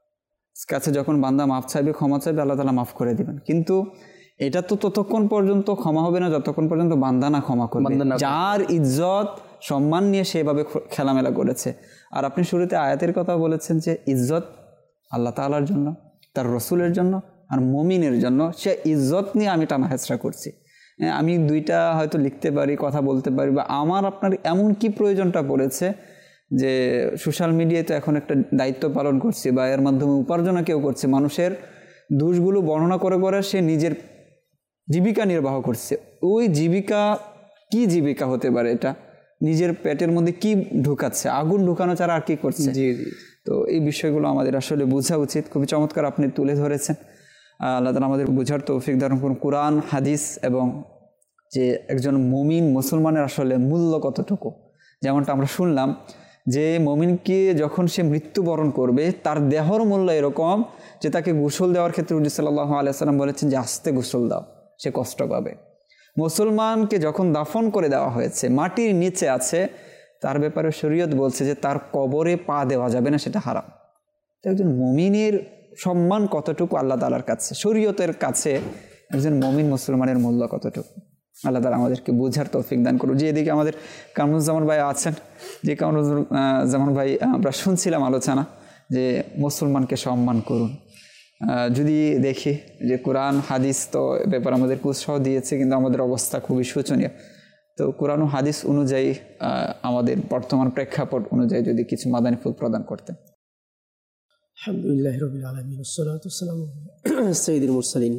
কাছে যখন বান্দা মাফ চাইবে, ক্ষমা চাইবে, আল্লাহ তাআলা মাফ করে দিবেন। কিন্তু এটা তো ততক্ষণ পর্যন্ত ক্ষমা হবে না যতক্ষণ পর্যন্ত বান্দা না ক্ষমা করবে, যার ইজ্জত সম্মান নিয়ে সেভাবে খেলামেলা করেছে। আর আপনি শুরুতে আয়াতের কথা বলেছেন যে ইজ্জত আল্লাহ তাআলার জন্য, তার রসুলের জন্য আর মুমিনের জন্য, সে ইজ্জত নিয়ে আমি টানা হেঁচড়া করছি। আমি দুইটা হয়তো লিখতে পারি, কথা বলতে পারি, বা আমার আপনার এমন কি প্রয়োজনটা পড়েছে যে সোশ্যাল মিডিয়ায় তো এখন একটা দায়িত্ব পালন করছি বা এর মাধ্যমে উপার্জনও কেউ করছে, মানুষের দোষগুলো বর্ণনা করে করে সে নিজের জীবিকা নির্বাহ করছে। ওই জীবিকা কি জীবিকা হতে পারে? এটা নিজের পেটের মধ্যে কি ঢুকাচ্ছে? আগুন ঢুকানো ছাড়া আর কি করছে? জি জি। তো এই বিষয়গুলো আমাদের আসলে বোঝা উচিত। খুবই চমৎকার আপনি তুলে ধরেছেন। আল্লাহ তাআলা আমাদের বোঝার তৌফিক দান করুন। কোরআন হাদিস এবং যে একজন মুমিন মুসলমানের আসলে মূল্য কতটুকু, যেমনটা আমরা শুনলাম যে মুমিনকে যখন সে মৃত্যুবরণ করবে তার দেহর মূল্য এরকম যে তাকে গোসল দেওয়ার ক্ষেত্রে হুজুর সাল্লাল্লাহু আলাইহি ওয়াসাল্লাম বলেছেন যে আস্তে গোসল দাও, সে কষ্ট পাবে। মুসলমানকে যখন দাফন করে দেওয়া হয়েছে, মাটির নিচে আছে, তার ব্যাপারে শরীয়ত বলছে যে তার কবরে পা দেওয়া যাবে না, সেটা হারাম। তো একজন মুমিনের সম্মান কতটুকু আল্লাহ তাআলার কাছে, শরীয়তের কাছে একজন মুমিন মুসলমানের মূল্য কতটুকু, আল্লাহ তাআলা আমাদেরকে বোঝার তৌফিক দান করুন। যে এদিকে আমাদের কামরুজ্জামান ভাই আছেন, যে কামরুজ্জামান ভাই আমরা শুনছিলাম আলোচনা যে মুসলমানকে সম্মান করুন। যদি দেখি যে কোরআন হাদিস তো ব্যাপার আমাদেরকে উৎসাহ দিয়েছে, কিন্তু আমাদের অবস্থা খুবই শোচনীয়। তো কোরআন ও হাদিস অনুযায়ী আমাদের বর্তমান প্রেক্ষাপট অনুযায়ী যদি কিছু মাদানী ফুল প্রদান করতেন। আলহামদুলিল্লাহি রাব্বিল আলামিন ওয়াসসালাতু ওয়াসসালামু আলা সাইয়্যিদিল মুরসালিন।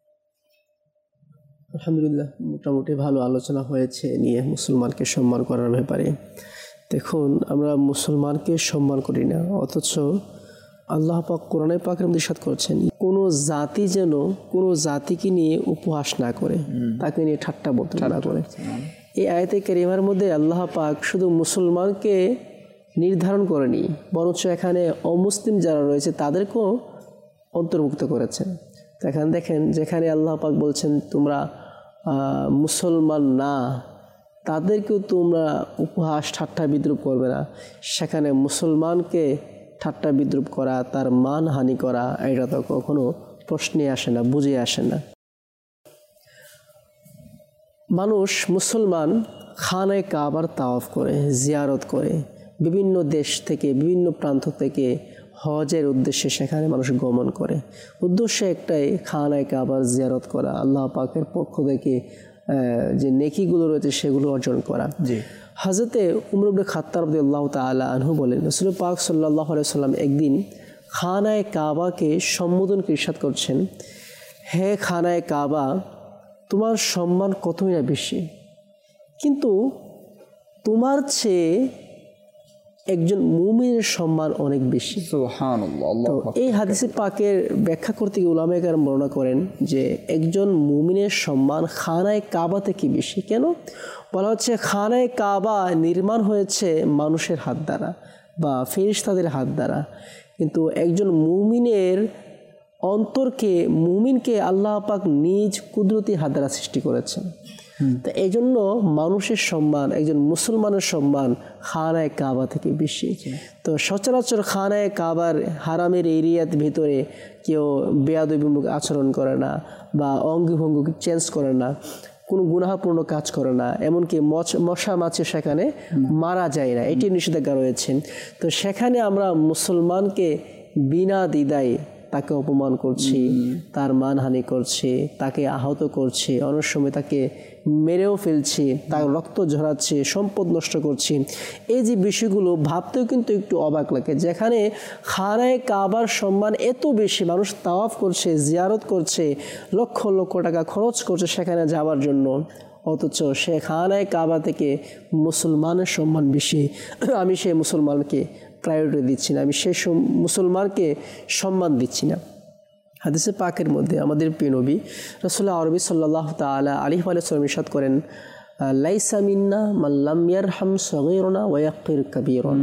আলহামদুলিল্লাহ, মোটামুটি ভালো আলোচনা হয়েছে নিয়ে মুসলমানকে সম্মান করার ব্যাপারে। দেখুন, আমরা মুসলমানকে সম্মান করি না, অথচ আল্লাহ পাক কোরআনে পাকের মধ্যে ইরশাদ করেছেন কোনো জাতি যেন কোনো জাতিকে নিয়ে উপহাস না করে, তাকে নিয়ে ঠাট্টা বর্তন না করে। এই আয়াতে কারিমার মধ্যে আল্লাহ পাক শুধু মুসলমানকে নির্ধারণ করেনি, বরঞ্চ এখানে অমুসলিম যারা রয়েছে তাদেরকেও অন্তর্ভুক্ত করেছেন। এখানে দেখেন, যেখানে আল্লাহ পাক বলছেন তোমরা মুসলমান না, তাদেরকেও তোমরা উপহাস ঠাট্টা বিদ্রুপ করবে না, সেখানে মুসলমানকে ঠাট্টা বিদ্রুপ করা, তার মান হানি করা, এটা তো কখনো প্রশ্নে আসে না, বুঝে আসে না। মানুষ মুসলমান খানায়ে কাবার তাওয়াফ করে, জিয়ারত করে, বিভিন্ন দেশ থেকে বিভিন্ন প্রান্ত থেকে হজের উদ্দেশ্যে সেখানে মানুষ গমন করে। উদ্দেশ্য একটাই, খানায়ে কাবার জিয়ারত করা, আল্লাহ পাকের পক্ষ থেকে যে নেকিগুলো রয়েছে সেগুলো অর্জন করা। জি, হযরতে উমর ইবনে খাত্তাব রাদিয়াল্লাহু তাআলা আনহু বলেন, রাসূল পাক সাল্লাল্লাহু আলাইহি ওয়াসাল্লাম একদিন খানায়ে কাবাকে সম্বোধন করে ইরশাদ করছেন, হে খানায়ে কাবা, তোমার সম্মান কতই না বেশি, কিন্তু তোমার চেয়ে একজন মুমিনের সম্মান অনেক বেশি। সুবহানাল্লাহ। তো এই হাদিসে পাকের ব্যাখ্যা করতে গিয়ে উলামায়ে কেরাম বর্ণনা করেন যে একজন মুমিনের সম্মান খানায়ে কাবা থেকে বেশি। কেন বলা হচ্ছে? খানায়ে কাবা নির্মাণ হয়েছে মানুষের হাত দ্বারা বা ফেরেশতাদের হাত দ্বারা, কিন্তু একজন মুমিনের অন্তরকে, মুমিনকে আল্লাহ পাক নিজ কুদরতি হাত দ্বারা সৃষ্টি করেছেন। তো এই জন্য মানুষের সম্মান, একজন মুসলমানের সম্মান খানায় কাবা থেকে বেশি। তো সচরাচর খানায় কাবার হারামের এরিয়ার ভিতরে কেউ বেয়াদবিমুখ আচরণ করে না বা অঙ্গভঙ্গি চেঞ্জ করে না, কোনো গুনাহপূর্ণ কাজ করে না, এমনকি মশা মাছি সেখানে মারা যায় না, এটি নিষেধাজ্ঞা রয়েছে। তো সেখানে আমরা মুসলমানকে বিনা দ্বিধায় তাকে অপমান করছি, তার মানহানি করছি, তাকে আহত করছি, অনেক সময় তাকে মেরেও ফেলছি, তার রক্ত ঝরাচ্ছি, সম্পদ নষ্ট করছি। এই যে বিষয়গুলো ভাবতেও কিন্তু একটু অবাক লাগে, যেখানে খানায় কাবার সম্মান এত বেশি, মানুষ তাওয়াফ করছে, জিয়ারত করছে, লক্ষ লক্ষ টাকা খরচ করছে সেখানে যাওয়ার জন্য, অথচ সে খানায় কাবা থেকে মুসলমানের সম্মান বেশি। আমি সেই মুসলমানকে প্রায়োরিটি দিচ্ছি না, আমি সেই মুসলমানকে সম্মান দিচ্ছি না। হাদিসে পাকের মধ্যে আমাদের প্রিয় নবী রাসূলুল্লাহ আরবি সাল্লাল্লাহু তাআলা আলাইহি ওয়া সাল্লাম ইরশাদ করেন, লাইসা মিন্না মান লাম ইয়ারহাম সগীরানা ওয়া ইয়াকির কাবীরানা।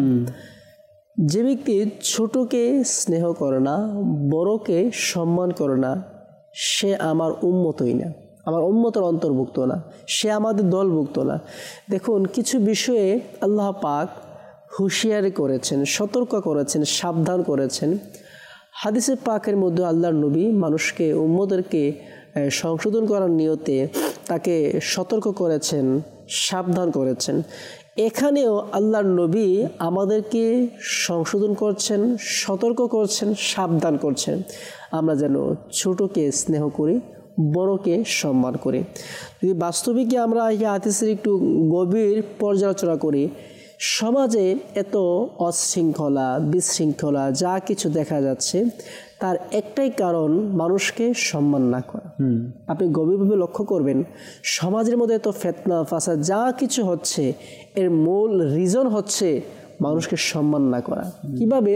যে ব্যক্তি ছোটকে স্নেহ করে না, বড়কে সম্মান করে না, সে আমার উম্মতই না, আমার উম্মতের অন্তর্ভুক্ত না, সে আমাদের দলভুক্ত না। দেখুন, কিছু বিষয়ে আল্লাহ পাক হুঁশিয়ারি করেছেন, সতর্ক করেছেন, সাবধান করেছেন। হাদিসে পাকের মধ্যে আল্লাহর নবী মানুষকে, উম্মতদেরকে সংশোধন করার নিয়তে তাকে সতর্ক করেছেন, সাবধান করেছেন। এখানেও আল্লাহর নবী আমাদেরকে সংশোধন করছেন, সতর্ক করছেন, সাবধান করছেন, আমরা যেন ছোটকে স্নেহ করি, বড়কে সম্মান করি। যদি বাস্তবিকই আমরা এই হাদিসের একটু গভীর পর্যালোচনা করি, সমাজে এত অশৃঙ্খলা, বিশৃঙ্খলা যা কিছু দেখা যাচ্ছে, তার একটাই কারণ মানুষকে সম্মান না করা। আপনি গভীরভাবে লক্ষ্য করবেন, সমাজের মধ্যে এত ফিতনা ফাসাদ যা কিছু হচ্ছে, এর মূল রিজন হচ্ছে মানুষকে সম্মান না করা। কিভাবে?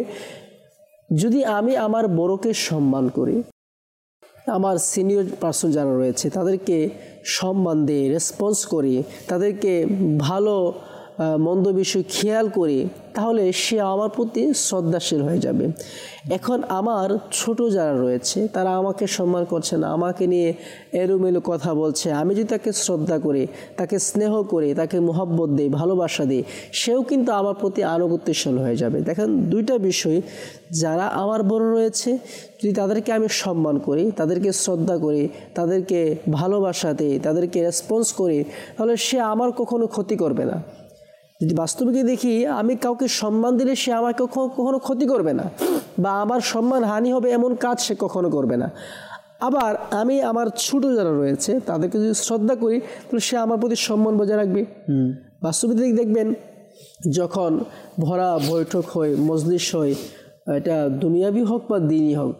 যদি আমি আমার বড়কে সম্মান করি, আমার সিনিয়র পার্সন যারা রয়েছে তাদেরকে সম্মান দিয়ে রেসপন্স করি, তাদেরকে ভালো মন্দ বিষয় খেয়াল করি, তাহলে সে আমার প্রতি শ্রদ্ধাশীল হয়ে যাবে। এখন আমার ছোট যারা রয়েছে তারা আমাকে সম্মান করছে না, আমাকে নিয়ে এলোমেলো কথা বলছে, আমি যদি তাকে শ্রদ্ধা করি, তাকে স্নেহ করি, তাকে মোহাব্বত দিই, ভালোবাসা দিই, সেও কিন্তু আমার প্রতি আনুগত্যশীল হয়ে যাবে। দেখেন, দুইটা বিষয়, যারা আমার বড় রয়েছে যদি তাদেরকে আমি সম্মান করি, তাদেরকে শ্রদ্ধা করি, তাদেরকে ভালোবাসা দিই, তাদেরকে রেসপন্স করি, তাহলে সে আমার কখনো ক্ষতি করবে না। যদি বাস্তবিকে দেখি, আমি কাউকে সম্মান দিলে সে আমাকে কখনো কখনো ক্ষতি করবে না, বা আমার সম্মান হানি হবে এমন কাজ সে কখনো করবে না। আবার আমি আমার ছোট যারা রয়েছে তাদেরকে যদি শ্রদ্ধা করি, তাহলে সে আমার প্রতি সম্মান বজায় রাখবে। বাস্তবিক দেখবেন, যখন ভরা বৈঠক হয়, মজলিস হয়, এটা দুনিয়াবি হোক বা দিনই হোক,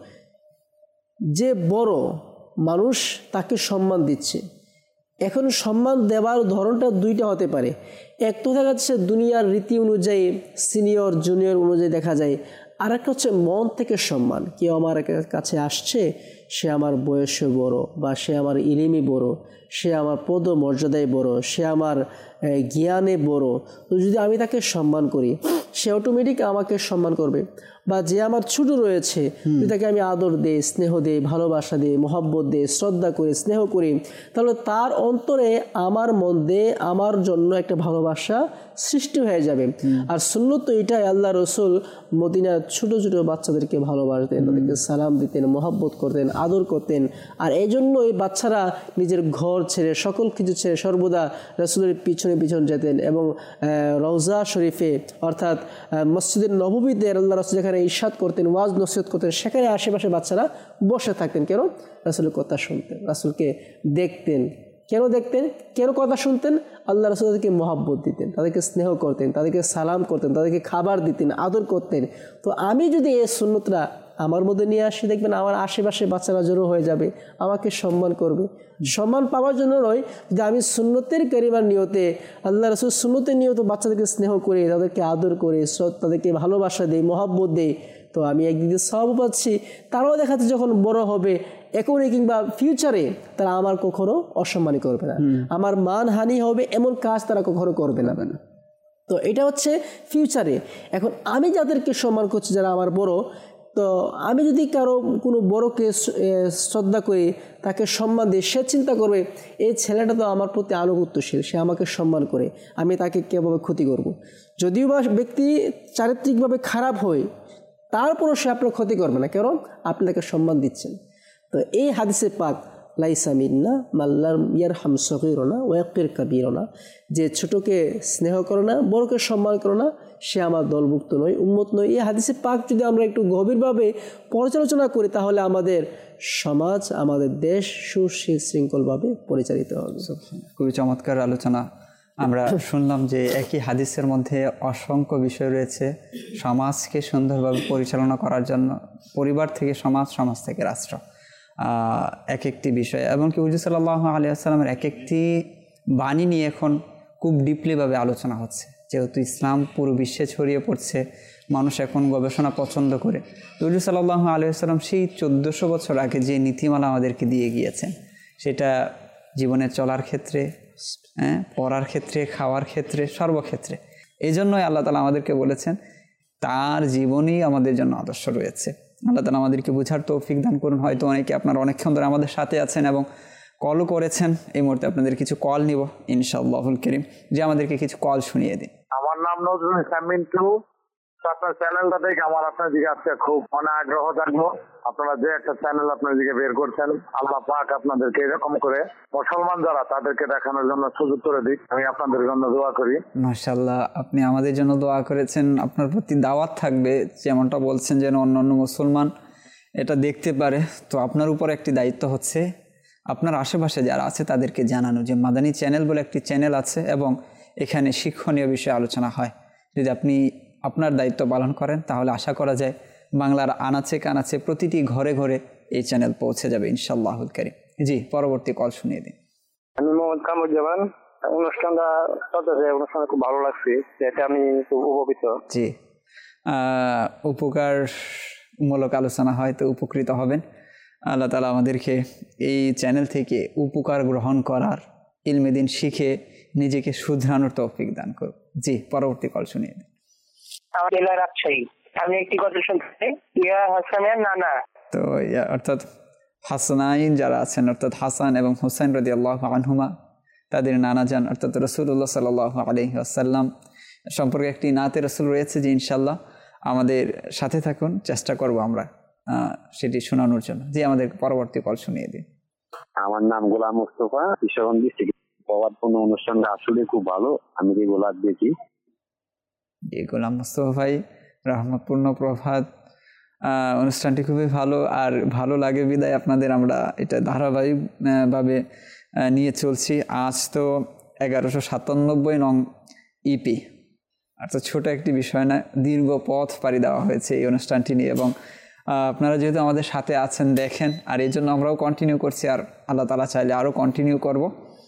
যে বড় মানুষ তাকে সম্মান দিচ্ছে। এখন সম্মান দেওয়ার ধরনটা দুইটা হতে পারে। এক তো দেখা যাচ্ছে দুনিয়ার রীতি অনুযায়ী, সিনিয়র জুনিয়র অনুযায়ী দেখা যায়, আর একটা হচ্ছে মন থেকে সম্মান। কেউ আমার কাছে আসছে, সে আমার বয়সে বড়, বা সে আমার ইলিমে বড়, সে আমার পদ মর্যাদায় বড়, সে আমার জ্ঞানে বড়, তো যদি আমি তাকে সম্মান করি, সে অটোমেটিক আমাকে সম্মান করবে। বা যে আমার ছোট রয়েছে, যদি তাকে আমি আদর দিই, স্নেহ দিই, ভালোবাসা দিই, মহব্বত দিই, শ্রদ্ধা করি, স্নেহ করি, তাহলে তার অন্তরে আমার মধ্যে আমার জন্য একটা ভালোবাসা সৃষ্টি হয়ে যাবে। আর সুন্নত তো এটাই, আল্লাহ রসুল মদিনার ছোট ছোট বাচ্চাদেরকে ভালোবাসতেন, তাদেরকে সালাম দিতেন, মহব্বত করতেন, আদর করতেন। আর এই জন্য এই বাচ্চারা নিজের ঘর ছেড়ে, সকল কিছু ছেড়ে সর্বদা রসুলের পিছনে পিছনে যেতেন, এবং রওজা শরীফে অর্থাৎ মসজিদের নববীতে আল্লাহ রসুল যেখানে ইরশাদ করতেন, ওয়াজ নসিহত করতেন, সেখানে আশেপাশে বাচ্চারা বসে থাকতেন। কেন? রাসূলের কথা শুনতেন, রাসূলকে দেখতেন। কেন দেখতেন? কেন কথা শুনতেন? আল্লাহ রাসূল তাদেরকে মহব্বত দিতেন, তাদেরকে স্নেহ করতেন, তাদেরকে সালাম করতেন, তাদেরকে খাবার দিতেন, আদর করতেন। তো আমি যদি এই সুন্নতটা আমার মধ্যে নিয়ে আসি, দেখবেন আমার আশেপাশে বাচ্চারা জড়ো হয়ে যাবে, আমাকে সম্মান করবে। সম্মান পাওয়ার জন্য নয়, যদি আমি সুন্নতের কারিমার নিয়তে, আল্লাহ রাসূল সুন্নতের নিয়তে বাচ্চাদেরকে স্নেহ করে, তাদেরকে আদর করে, তাদেরকে ভালোবাসা দেই, মহব্বত দেই, তো আমি একদিকে সওয়াব পাচ্ছি। তারাও দেখাচ্ছে যখন বড় হবে, এখনই কিংবা ফিউচারে, তারা আমার কখনো অসম্মানী করবে না, আমার মান হানি হবে এমন কাজ তারা কখনো করবে না। তো এটা হচ্ছে ফিউচারে। এখন আমি যাদেরকে সম্মান করছি, যারা আমার বড়, তো আমি যদি কারো কোনো বড়কে শ্রদ্ধা করি, তাকে সম্মান দিই, সে চিন্তা করবে এই ছেলেটা তো আমার প্রতি আনুগত্যশীল, সে আমাকে সম্মান করে, আমি তাকে কীভাবে ক্ষতি করব। যদিও বা ব্যক্তি চারিত্রিকভাবে খারাপ হয়, তারপরও সে আপনার ক্ষতি করবে না, কারণ আপনি তাকে সম্মান দিচ্ছেন। তো এই হাদিসে পাক লাইসা মিন্না মাল্লাম ইয়ারহাম সগীরনা ওয়াকির কাবীরনা, যে ছোটকে স্নেহ করো না, বড়কে সম্মান করো না, সে আমার দলভুক্ত নয়, উম্মত নয়। এই হাদিসে পাক যদি আমরা একটু গভীরভাবে পর্যালোচনা করি, তাহলে আমাদের সমাজ, আমাদের দেশ সুশৃঙ্খলভাবে পরিচালিত হবে। খুবই চমৎকার আলোচনা আমরা শুনলাম যে একই হাদিসের মধ্যে অসংখ্য বিষয় রয়েছে সমাজকে সুন্দরভাবে পরিচালনা করার জন্য, পরিবার থেকে সমাজ, সমাজ থেকে রাষ্ট্র, এক একটি বিষয়। এমনকি হুজুর সাল্লাল্লাহু আলাইহি ওয়াসাল্লামের এক একটি বাণী নিয়ে এখন খুব ডিপলিভাবে আলোচনা হচ্ছে, যেহেতু ইসলাম পুরো বিশ্বে ছড়িয়ে পড়ছে, মানুষ এখন গবেষণা পছন্দ করে। হুজুর সাল্লাল্লাহু আলাইহি ওয়াসাল্লাম সেই চোদ্দোশো বছর আগে যে নীতিমালা আমাদেরকে দিয়ে গিয়েছেন, সেটা জীবনে চলার ক্ষেত্রে, হ্যাঁ, পড়ার ক্ষেত্রে, খাওয়ার ক্ষেত্রে, সর্বক্ষেত্রে। এই জন্যই আল্লাহ তাআলা আমাদেরকে বলেছেন তার জীবনই আমাদের জন্য আদর্শ রয়েছে। আল্লাহ তাআলা আমাদেরকে বুঝার তৌফিক দান করুন। হয়তো অনেকে আপনারা অনেকক্ষণ ধরে আমাদের সাথে আছেন এবং কলও করেছেন। এই মুহূর্তে আপনাদের কিছু কল নিব ইনশাআল্লাহুল কারীম, যে আমাদেরকে কিছু কল শুনিয়ে দিন। আমার নাম নজরুল ইসলাম মিন্টু। আপনার চ্যানেলটা দেখে আমার আপনার দিকে আজকে খুব মনে আগ্রহ থাকবো। আপনারা যে একটা চ্যানেল আপনার দিকে বের করছেন, আল্লাহ পাক আপনাদেরকে এরকম করে মুসলমান যারা তাদেরকে দেখানোর জন্য সুযোগ করে দিক। আমি আপনাদের জন্য দোয়া করি। মাশাআল্লাহ, আপনি আমাদের জন্য দোয়া করেছেন। আপনার প্রতি দাওয়াত থাকবে, যেমনটা বলছেন যেন অন্য অন্য মুসলমান এটা দেখতে পারে। তো আপনার উপর একটি দায়িত্ব হচ্ছে আপনার আশেপাশে যারা আছে তাদেরকে জানানো যে মাদানী চ্যানেল বলে একটি চ্যানেল আছে এবং এখানে শিক্ষণীয় বিষয়ে আলোচনা হয়। যদি আপনি আপনার দায়িত্ব পালন করেন, তাহলে আশা করা যায় বাংলার আনাচে কানাচে প্রতিটি ঘরে ঘরে এই চ্যানেল পৌঁছে যাবে ইনশাআল্লাহুল কারীম। জি, পরবর্তী কল শুনিয়ে দিন। আমি মোহাম্মদ কামরুজ্জামান। অনুষ্ঠানটা চলতেছে, অনুষ্ঠানটা খুব ভালো লাগছে, এটা আমি খুব উপকৃত। জি, উপকারমূলক আলোচনা হয়, তো উপকৃত হবেন। আল্লাহ তাআলা আমাদেরকে এই চ্যানেল থেকে উপকার গ্রহণ করার, ইলমে দিন শিখে নিজেকে শুধরানোর তৌফিক দান করুন। জি, পরবর্তী কল শুনিয়ে দিন। আমার জেলা রাজশাহী। আমি একটি কথা শুনতে, ইয়া হাসানের নানা। তো অর্থাৎ হাসানাইন যারা আছেন, অর্থাৎ হাসান এবং হুসাইন রাদিয়াল্লাহু আনহুমা, তাদের নানা যান অর্থাৎ রাসূলুল্লাহ সাল্লাল্লাহু আলাইহি ওয়াসাল্লাম সম্পর্কে একটি নাতে রাসূল রয়েছে, যে ইনশাআল্লাহ আমাদের সাথে থাকুন, চেষ্টা করব আমরা সেটি শোনানোর জন্য। যে আমাদের পরবর্তী কল শুনিয়ে দিন। আমার নাম গোলাম মোস্তফা, কিশোরগঞ্জ ডিস্ট্রিক্ট। প্রবাদপূর্ণ অনুষ্ঠানটা আসলে খুব ভালো, আমি রেগুলার দেখি। জি, গোলাম মোস্তফা ভাই, রহমতপূর্ণ প্রভাত অনুষ্ঠানটি খুবই ভালো, আর ভালো লাগে বিদায় আপনাদের আমরা এটা ধারাবাহিকভাবে নিয়ে চলছি। আজ তো এগারোশো সাতানব্বই নং ইপি, অর্থাৎ ছোট একটি বিষয় না, দীর্ঘ পথ পাড়ি দেওয়া হয়েছে এই অনুষ্ঠানটি নিয়ে, এবং আপনারা যেহেতু আমাদের সাথে আছেন, দেখেন, আর এই জন্য আমরাও কন্টিনিউ করছি, আর আল্লাহ তাআলা চাইলে আরও কন্টিনিউ করব।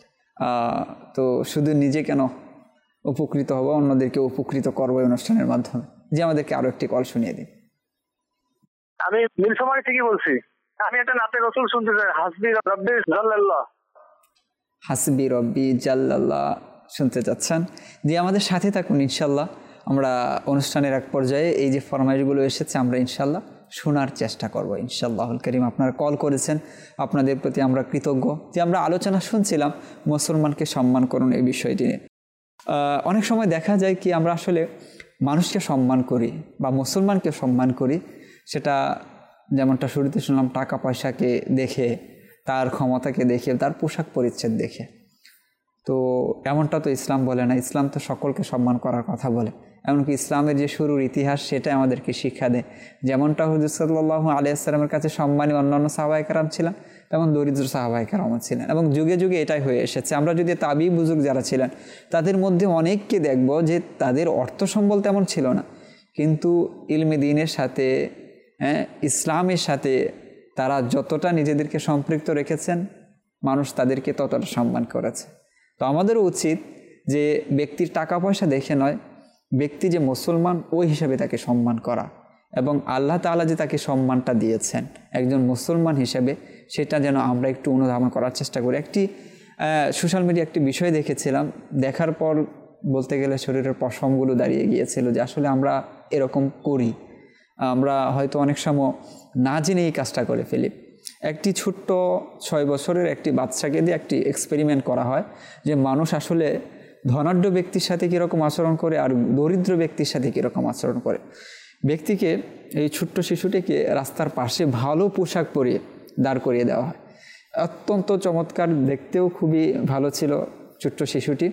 তো শুধু নিজে কেন উপকৃত হব, অন্যদেরকে উপকৃত করবো এই অনুষ্ঠানের মাধ্যমে। যে আমাদেরকে আরো একটি কল শুনিয়ে দিন। আমি নীলফামারী থেকে বলছি। আমি একটা নাতে রাসূল শুনতে চাই, হাসবি রব্বি জাল্লাল্লাহ। হাসবি রব্বি জাল্লাল্লাহ শুনতে চাচ্ছেন? যে আমাদের সাথে থাকুন ইনশাল্লাহ। আমরা অনুষ্ঠানের এক পর্যায়ে এই যে ফরমাইশগুলো এসেছে, আমরা ইনশাল্লাহ শোনার চেষ্টা করবো ইনশাআল্লাহুল কারীম। আপনারা কল করেছেন, আপনাদের প্রতি আমরা কৃতজ্ঞ যে আমরা আলোচনা শুনছিলাম মুসলমানকে সম্মান করুন এই বিষয়টি নিয়ে। অনেক সময় দেখা যায় কি, আমরা আসলে মানুষকে সম্মান করি বা মুসলমানকে সম্মান করি, সেটা যেমনটা শুরুতে শুনলাম, টাকা পয়সাকে দেখে, তার ক্ষমতাকে দেখে, তার পোশাক পরিচ্ছদ দেখে। তো এমনটা তো ইসলাম বলে না। ইসলাম তো সকলকে সম্মান করার কথা বলে। এমনকি ইসলামের যে শুরুর ইতিহাস, সেটা আমাদেরকে শিক্ষা দেয়। যেমনটা হুজুর সাল্লাল্লাহু আলাইহি ওয়াসাল্লামের কাছে সম্মানী অন্যান্য সাহাবায়ে কেরাম ছিলেন, তেমন দরিদ্র সাহাবায়ে কেরামও ছিলেন, এবং যুগে যুগে এটাই হয়ে এসেছে। আমরা যদি তাবি বুজুর্গ যারা ছিলেন, তাদের মধ্যে অনেককে দেখব যে তাদের অর্থ সম্বল তেমন ছিল না, কিন্তু ইলমে দ্বীনের সাথে, হ্যাঁ, ইসলামের সাথে তারা যতটা নিজেদেরকে সম্পৃক্ত রেখেছেন, মানুষ তাদেরকে ততটা সম্মান করেছে। তো আমাদেরও উচিত যে ব্যক্তির টাকা পয়সা দেখে নয়, ব্যক্তি যে মুসলমান ওই হিসাবে তাকে সম্মান করা, এবং আল্লাহ তাআলা যে তাকে সম্মানটা দিয়েছেন একজন মুসলমান হিসেবে, সেটা যেন আমরা একটু অনুধাবন করার চেষ্টা করি। একটি সোশ্যাল মিডিয়া একটি বিষয় দেখেছিলাম, দেখার পর বলতে গেলে শরীরের পশমগুলো দাঁড়িয়ে গিয়েছিল যে আসলে আমরা এরকম করি। আমরা হয়তো অনেক সময় না জেনে এই কাজটা করে ফেলি। একটি ছোট্ট ছয় বছরের একটি বাচ্চাকে দিয়ে একটি এক্সপেরিমেন্ট করা হয় যে মানুষ আসলে ধনাঢ্য ব্যক্তির সাথে কীরকম আচরণ করে আর দরিদ্র ব্যক্তির সাথে কীরকম আচরণ করে। ব্যক্তিকে, এই ছোট্ট শিশুটিকে রাস্তার পাশে ভালো পোশাক পরিয়ে দাঁড় করিয়ে দেওয়া হয়। অত্যন্ত চমৎকার, দেখতেও খুবই ভালো ছিল ছোট্ট শিশুটি।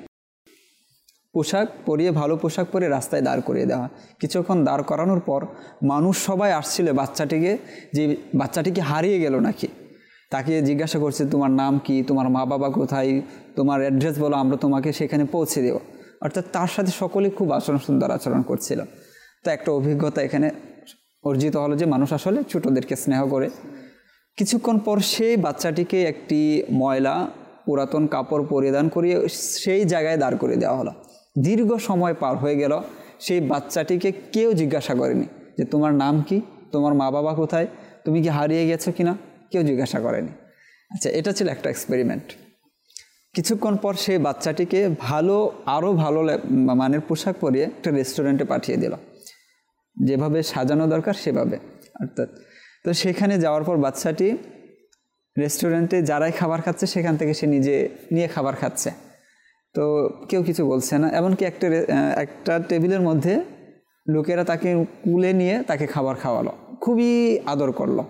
পোশাক পরিয়ে, ভালো পোশাক পরে রাস্তায় দাঁড় করিয়ে দেওয়া। কিছুক্ষণ দাঁড় করানোর পর মানুষ সবাই আসছিল বাচ্চাটিকে, যে বাচ্চাটিকে হারিয়ে গেল নাকি, তাকে জিজ্ঞাসা করছে তোমার নাম কি, তোমার মা বাবা কোথায়, তোমার অ্যাড্রেস বলো, আমরা তোমাকে সেখানে পৌঁছে দেব। অর্থাৎ তার সাথে সকলে খুব আচরণ, সুন্দর আচরণ করছিল। তো একটা অভিজ্ঞতা এখানে অর্জিত হলো যে মানুষ আসলে ছোটদেরকে স্নেহ করে। কিছুক্ষণ পর সেই বাচ্চাটিকে একটি ময়লা পুরাতন কাপড় পরিধান করিয়ে সেই জায়গায় দাঁড় করে দেওয়া হলো। দীর্ঘ সময় পার হয়ে গেল, সেই বাচ্চাটিকে কেউ জিজ্ঞাসা করেনি যে তোমার নাম কি, তোমার মা বাবা কোথায়, তুমি কি হারিয়ে গেছো কিনা, কেউ জিজ্ঞাসা করেনি। আচ্ছা, এটা ছিল একটা এক্সপেরিমেন্ট। কিছুক্ষণ পর সেই বাচ্চাটিকে ভালো, আরও ভালো মানের পোশাক পরিয়ে একটা রেস্টুরেন্টে পাঠিয়ে দিল, যেভাবে সাজানো দরকার সেভাবে। অর্থাৎ তো সেখানে যাওয়ার পর বাচ্চাটি রেস্টুরেন্টে যারাই খাবার খাচ্ছে সেখান থেকে সে নিজে নিয়ে খাবার খাচ্ছে, তো কেউ কিছু বলছে না। এমনকি একটা একটা টেবিলের মধ্যে লোকেরা তাকে কুলে নিয়ে তাকে খাবার খাওয়ালো, খুবই আদর করলো।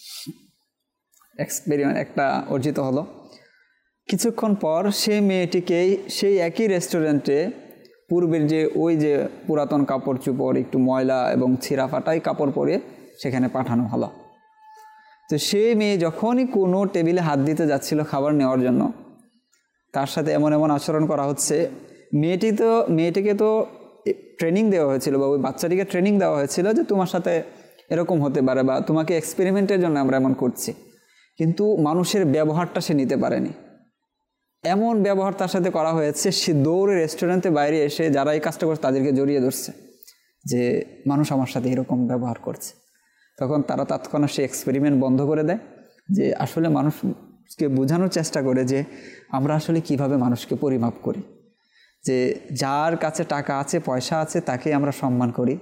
এক্সপেরিমেন্ট একটা অর্জিত হলো। কিছুক্ষণ পর সেই মেয়েটিকেই সেই একই রেস্টুরেন্টে পূর্বের যে ওই যে পুরাতন কাপড় চোপড়, একটু ময়লা এবং ছিঁড়া ফাটাই কাপড় পরে সেখানে পাঠানো হলো। তো সেই মেয়ে যখনই কোনো টেবিলে হাত দিতে যাচ্ছিল খাবার নেওয়ার জন্য, তার সাথে এমন এমন আচরণ করা হচ্ছে। মেয়েটি তো মেয়েটিকে তো ট্রেনিং দেওয়া হয়েছিল, বা ওই বাচ্চাটিকে ট্রেনিং দেওয়া হয়েছিল যে তোমার সাথে এরকম হতে পারে, বা তোমাকে এক্সপেরিমেন্টের জন্য আমরা এমন করছি। কিন্তু মানুষের ব্যবহারটা সে নিতে পারেনি। এমন ব্যবহার তার সাথে করা হয়েছে, সে দৌড়ে রেস্টুরেন্টে বাইরে এসে যারা এই কাজটা করছে তাদেরকে জড়িয়ে ধরছে যে মানুষ আমার সাথে এরকম ব্যবহার করছে। তখন তারা তৎক্ষণাৎ সেই এক্সপেরিমেন্ট বন্ধ করে দেয়, যে আসলে মানুষকে বোঝানোর চেষ্টা করে যে আমরা আসলে কিভাবে মানুষকে পরিমাপ করি, যে যার কাছে টাকা আছে, পয়সা আছে, তাকে আমরা সম্মান করি,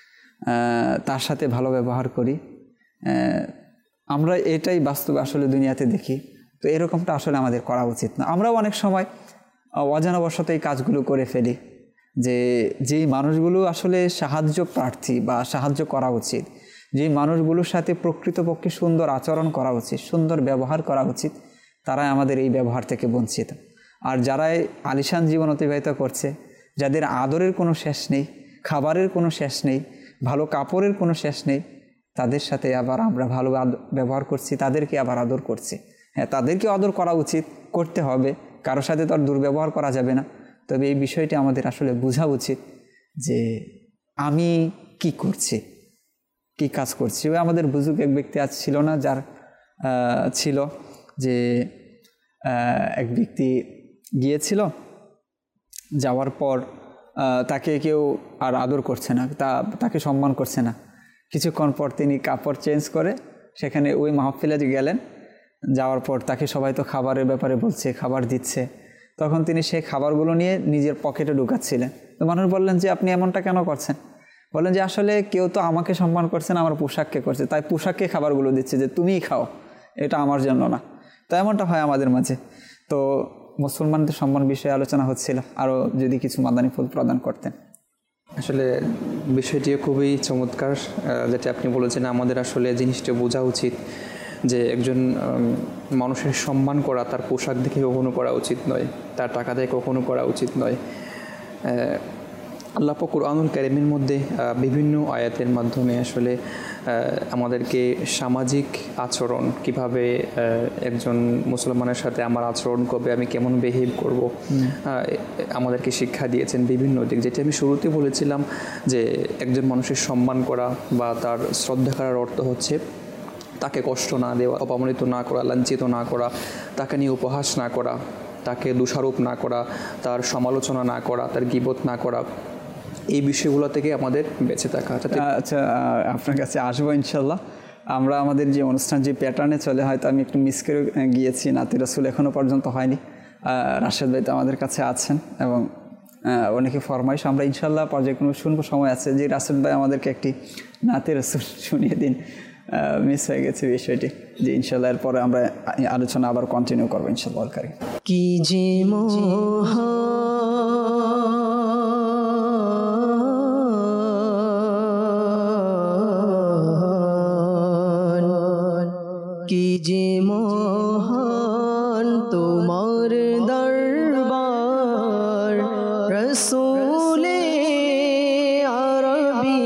তার সাথে ভালো ব্যবহার করি। আমরা এটাই বাস্তবে আসলে দুনিয়াতে দেখি। তো এরকমটা আসলে আমাদের করা উচিত না। আমরাও অনেক সময় অজানাবশত এই কাজগুলো করে ফেলি, যে যেই মানুষগুলো আসলে সাহায্য প্রার্থী বা সাহায্য করা উচিত, যেই মানুষগুলোর সাথে প্রকৃতপক্ষে সুন্দর আচরণ করা উচিত, সুন্দর ব্যবহার করা উচিত, তারাই আমাদের এই ব্যবহার থেকে বঞ্চিত। আর যারাই আলিশান জীবন অতিবাহিত করছে, যাদের আদরের কোনো শেষ নেই, খাবারের কোনো শেষ নেই, ভালো কাপড়ের কোনো শেষ নেই, তাদের সাথে আবার আমরা ভালো ব্যবহার করছি, তাদেরকে আবার আদর করছি। হ্যাঁ, তাদেরকে আদর করা উচিত, করতে হবে, কারোর সাথে তো আর দুর্ব্যবহার করা যাবে না। তবে এই বিষয়টি আমাদের আসলে বোঝা উচিত যে আমি কি করছি, কি কাজ করছি। ওই আমাদের বুজুর্গ এক ব্যক্তি আজ ছিল না, যার ছিল যে এক ব্যক্তি গিয়েছিল, যাওয়ার পর তাকে কেউ আর আদর করছে না, তা তাকে সম্মান করছে না। কিছুক্ষণ পর তিনি কাপড় চেঞ্জ করে সেখানে ওই মাহফিলে গেলেন। যাওয়ার পর তাকে সবাই তো খাবারের ব্যাপারে বলছে, খাবার দিচ্ছে। তখন তিনি সেই খাবারগুলো নিয়ে নিজের পকেটে ঢুকাচ্ছিলেন। তো মানুষ বললেন যে আপনি এমনটা কেন করছেন? বললেন যে আসলে কেউ তো আমাকে সম্মান করছে না, আমার পোশাককে করছে, তাই পোশাককে খাবারগুলো দিচ্ছে যে তুমিই খাও, এটা আমার জন্য না। তো এমনটা হয় আমাদের মাঝে। তো মুসলমানদের সম্মান বিষয়ে আলোচনা হচ্ছিল, আরও যদি কিছু মাদানী ফুল প্রদান করতেন। আসলে বিষয়টিও খুবই চমৎকার, যেটা আপনি বলেছেন। আমাদের আসলে জিনিসটা বোঝা উচিত যে একজন মানুষের সম্মান করা তার পোশাক দেখে কখনো করা উচিত নয়, তার টাকা দিয়ে কখনো করা উচিত নয়। আল্লাহ পাক কুরআনুল কারীমের মধ্যে বিভিন্ন আয়াতের মাধ্যমে আসলে আমাদেরকে সামাজিক আচরণ, কিভাবে একজন মুসলমানের সাথে আমার আচরণ করবে, আমি কেমন বিহেভ করব, আমাদেরকে শিক্ষা দিয়েছেন বিভিন্ন দিক। যেটা আমি শুরুতে বলেছিলাম যে একজন মানুষের সম্মান করা বা তার শ্রদ্ধা করার অর্থ হচ্ছে তাকে কষ্ট না দেওয়া, অপমানিত না করা, লাঞ্ছিত না করা, তাকে নিয়ে উপহাস না করা, তাকে দোষারোপ না করা, তার সমালোচনা না করা, তার গীবত না করা, এই বিষয়গুলো থেকে আমাদের বেঁচে থাকা। আচ্ছা, আপনার কাছে আসবো ইনশাল্লাহ। আমরা আমাদের যে অনুষ্ঠান যে প্যাটার্নে চলে, হয়তো আমি একটু মিস করে গিয়েছি, নাতি রাসূল এখনও পর্যন্ত হয়নি। রাশেদ ভাই তো আমাদের কাছে আছেন এবং অনেকে ফরমাইশ, আমরা ইনশাল্লাহ পর্যায়ক্রমে শুনবো, সময় আছে। যে রাসেল ভাই আমাদেরকে একটি নাতে রাসূল শুনিয়ে দিন, মিস হয়ে গেছে বিষয়টি। যে ইনশাল্লাহ এরপরে আমরা আলোচনা আবার কন্টিনিউ করবো ইনশাল্লাহ। কি যে মহান, কি যে মহান তোমার দরবার রসূলে আরবি,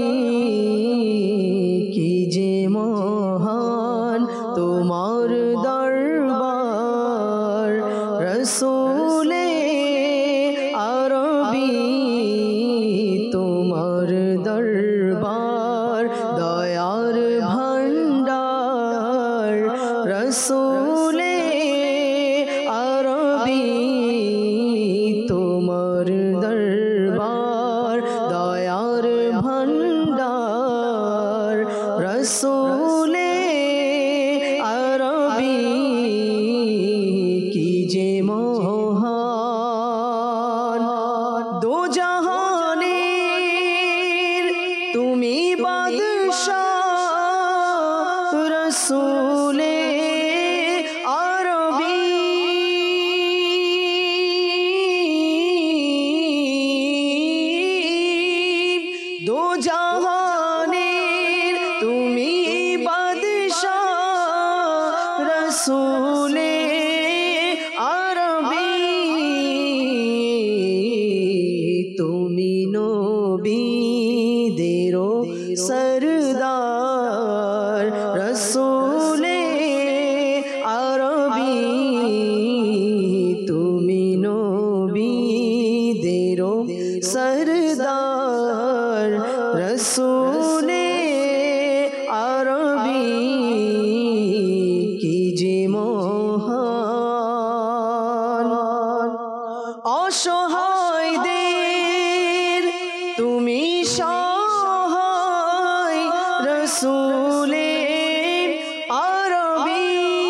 কি যে মহান তোমার দরবার রসূলে আরবি, তোমার দরবার দয়ার ভান্ডার রসূলে আরবি, তোমার দরবার দয়ার ভান্ডার রসূলে আরবি, কি যে মহান। দো জাহানের তুমি বাদশাহ রসূলে আরবি, দো জাহানের তুমি বাদশাহ রসূলে আরবি, তুমি নবীদেরও সরদার রসূলে আরবি, তুমি নবীদেরও সরদার রসূলে আরবি, কি যে মহান। অসহায়দের তুমি সহায় রসূলে আরবি,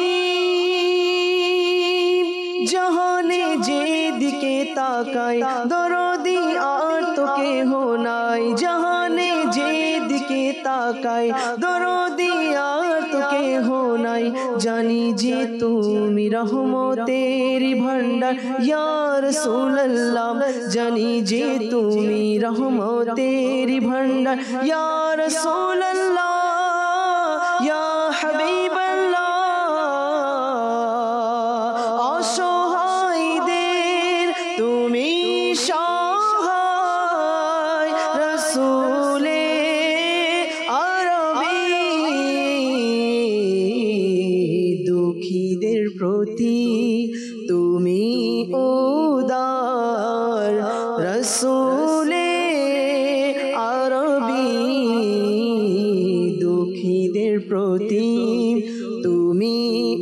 জাহানে যেদিকে তাকাই দরদি আর তো কেহ নাই, জাহানে যেদিকে তাকাই দরদি আর তো কেহ নাই, জানি যে তুমি রহমতের ভান্ডার ইয়া রাসূলুল্লাহ, জানি যে তুমি রহমতের ভান্ডার ইয়া রাসূলুল্লাহ ইয়া হাবিবাল্লাহ। অসহায়দের তুমি সহায় রসূলে আরবি, দুঃখীদের প্রতি তুমি উদার রসূলে আরবি, দুঃখীদের প্রতি তুমি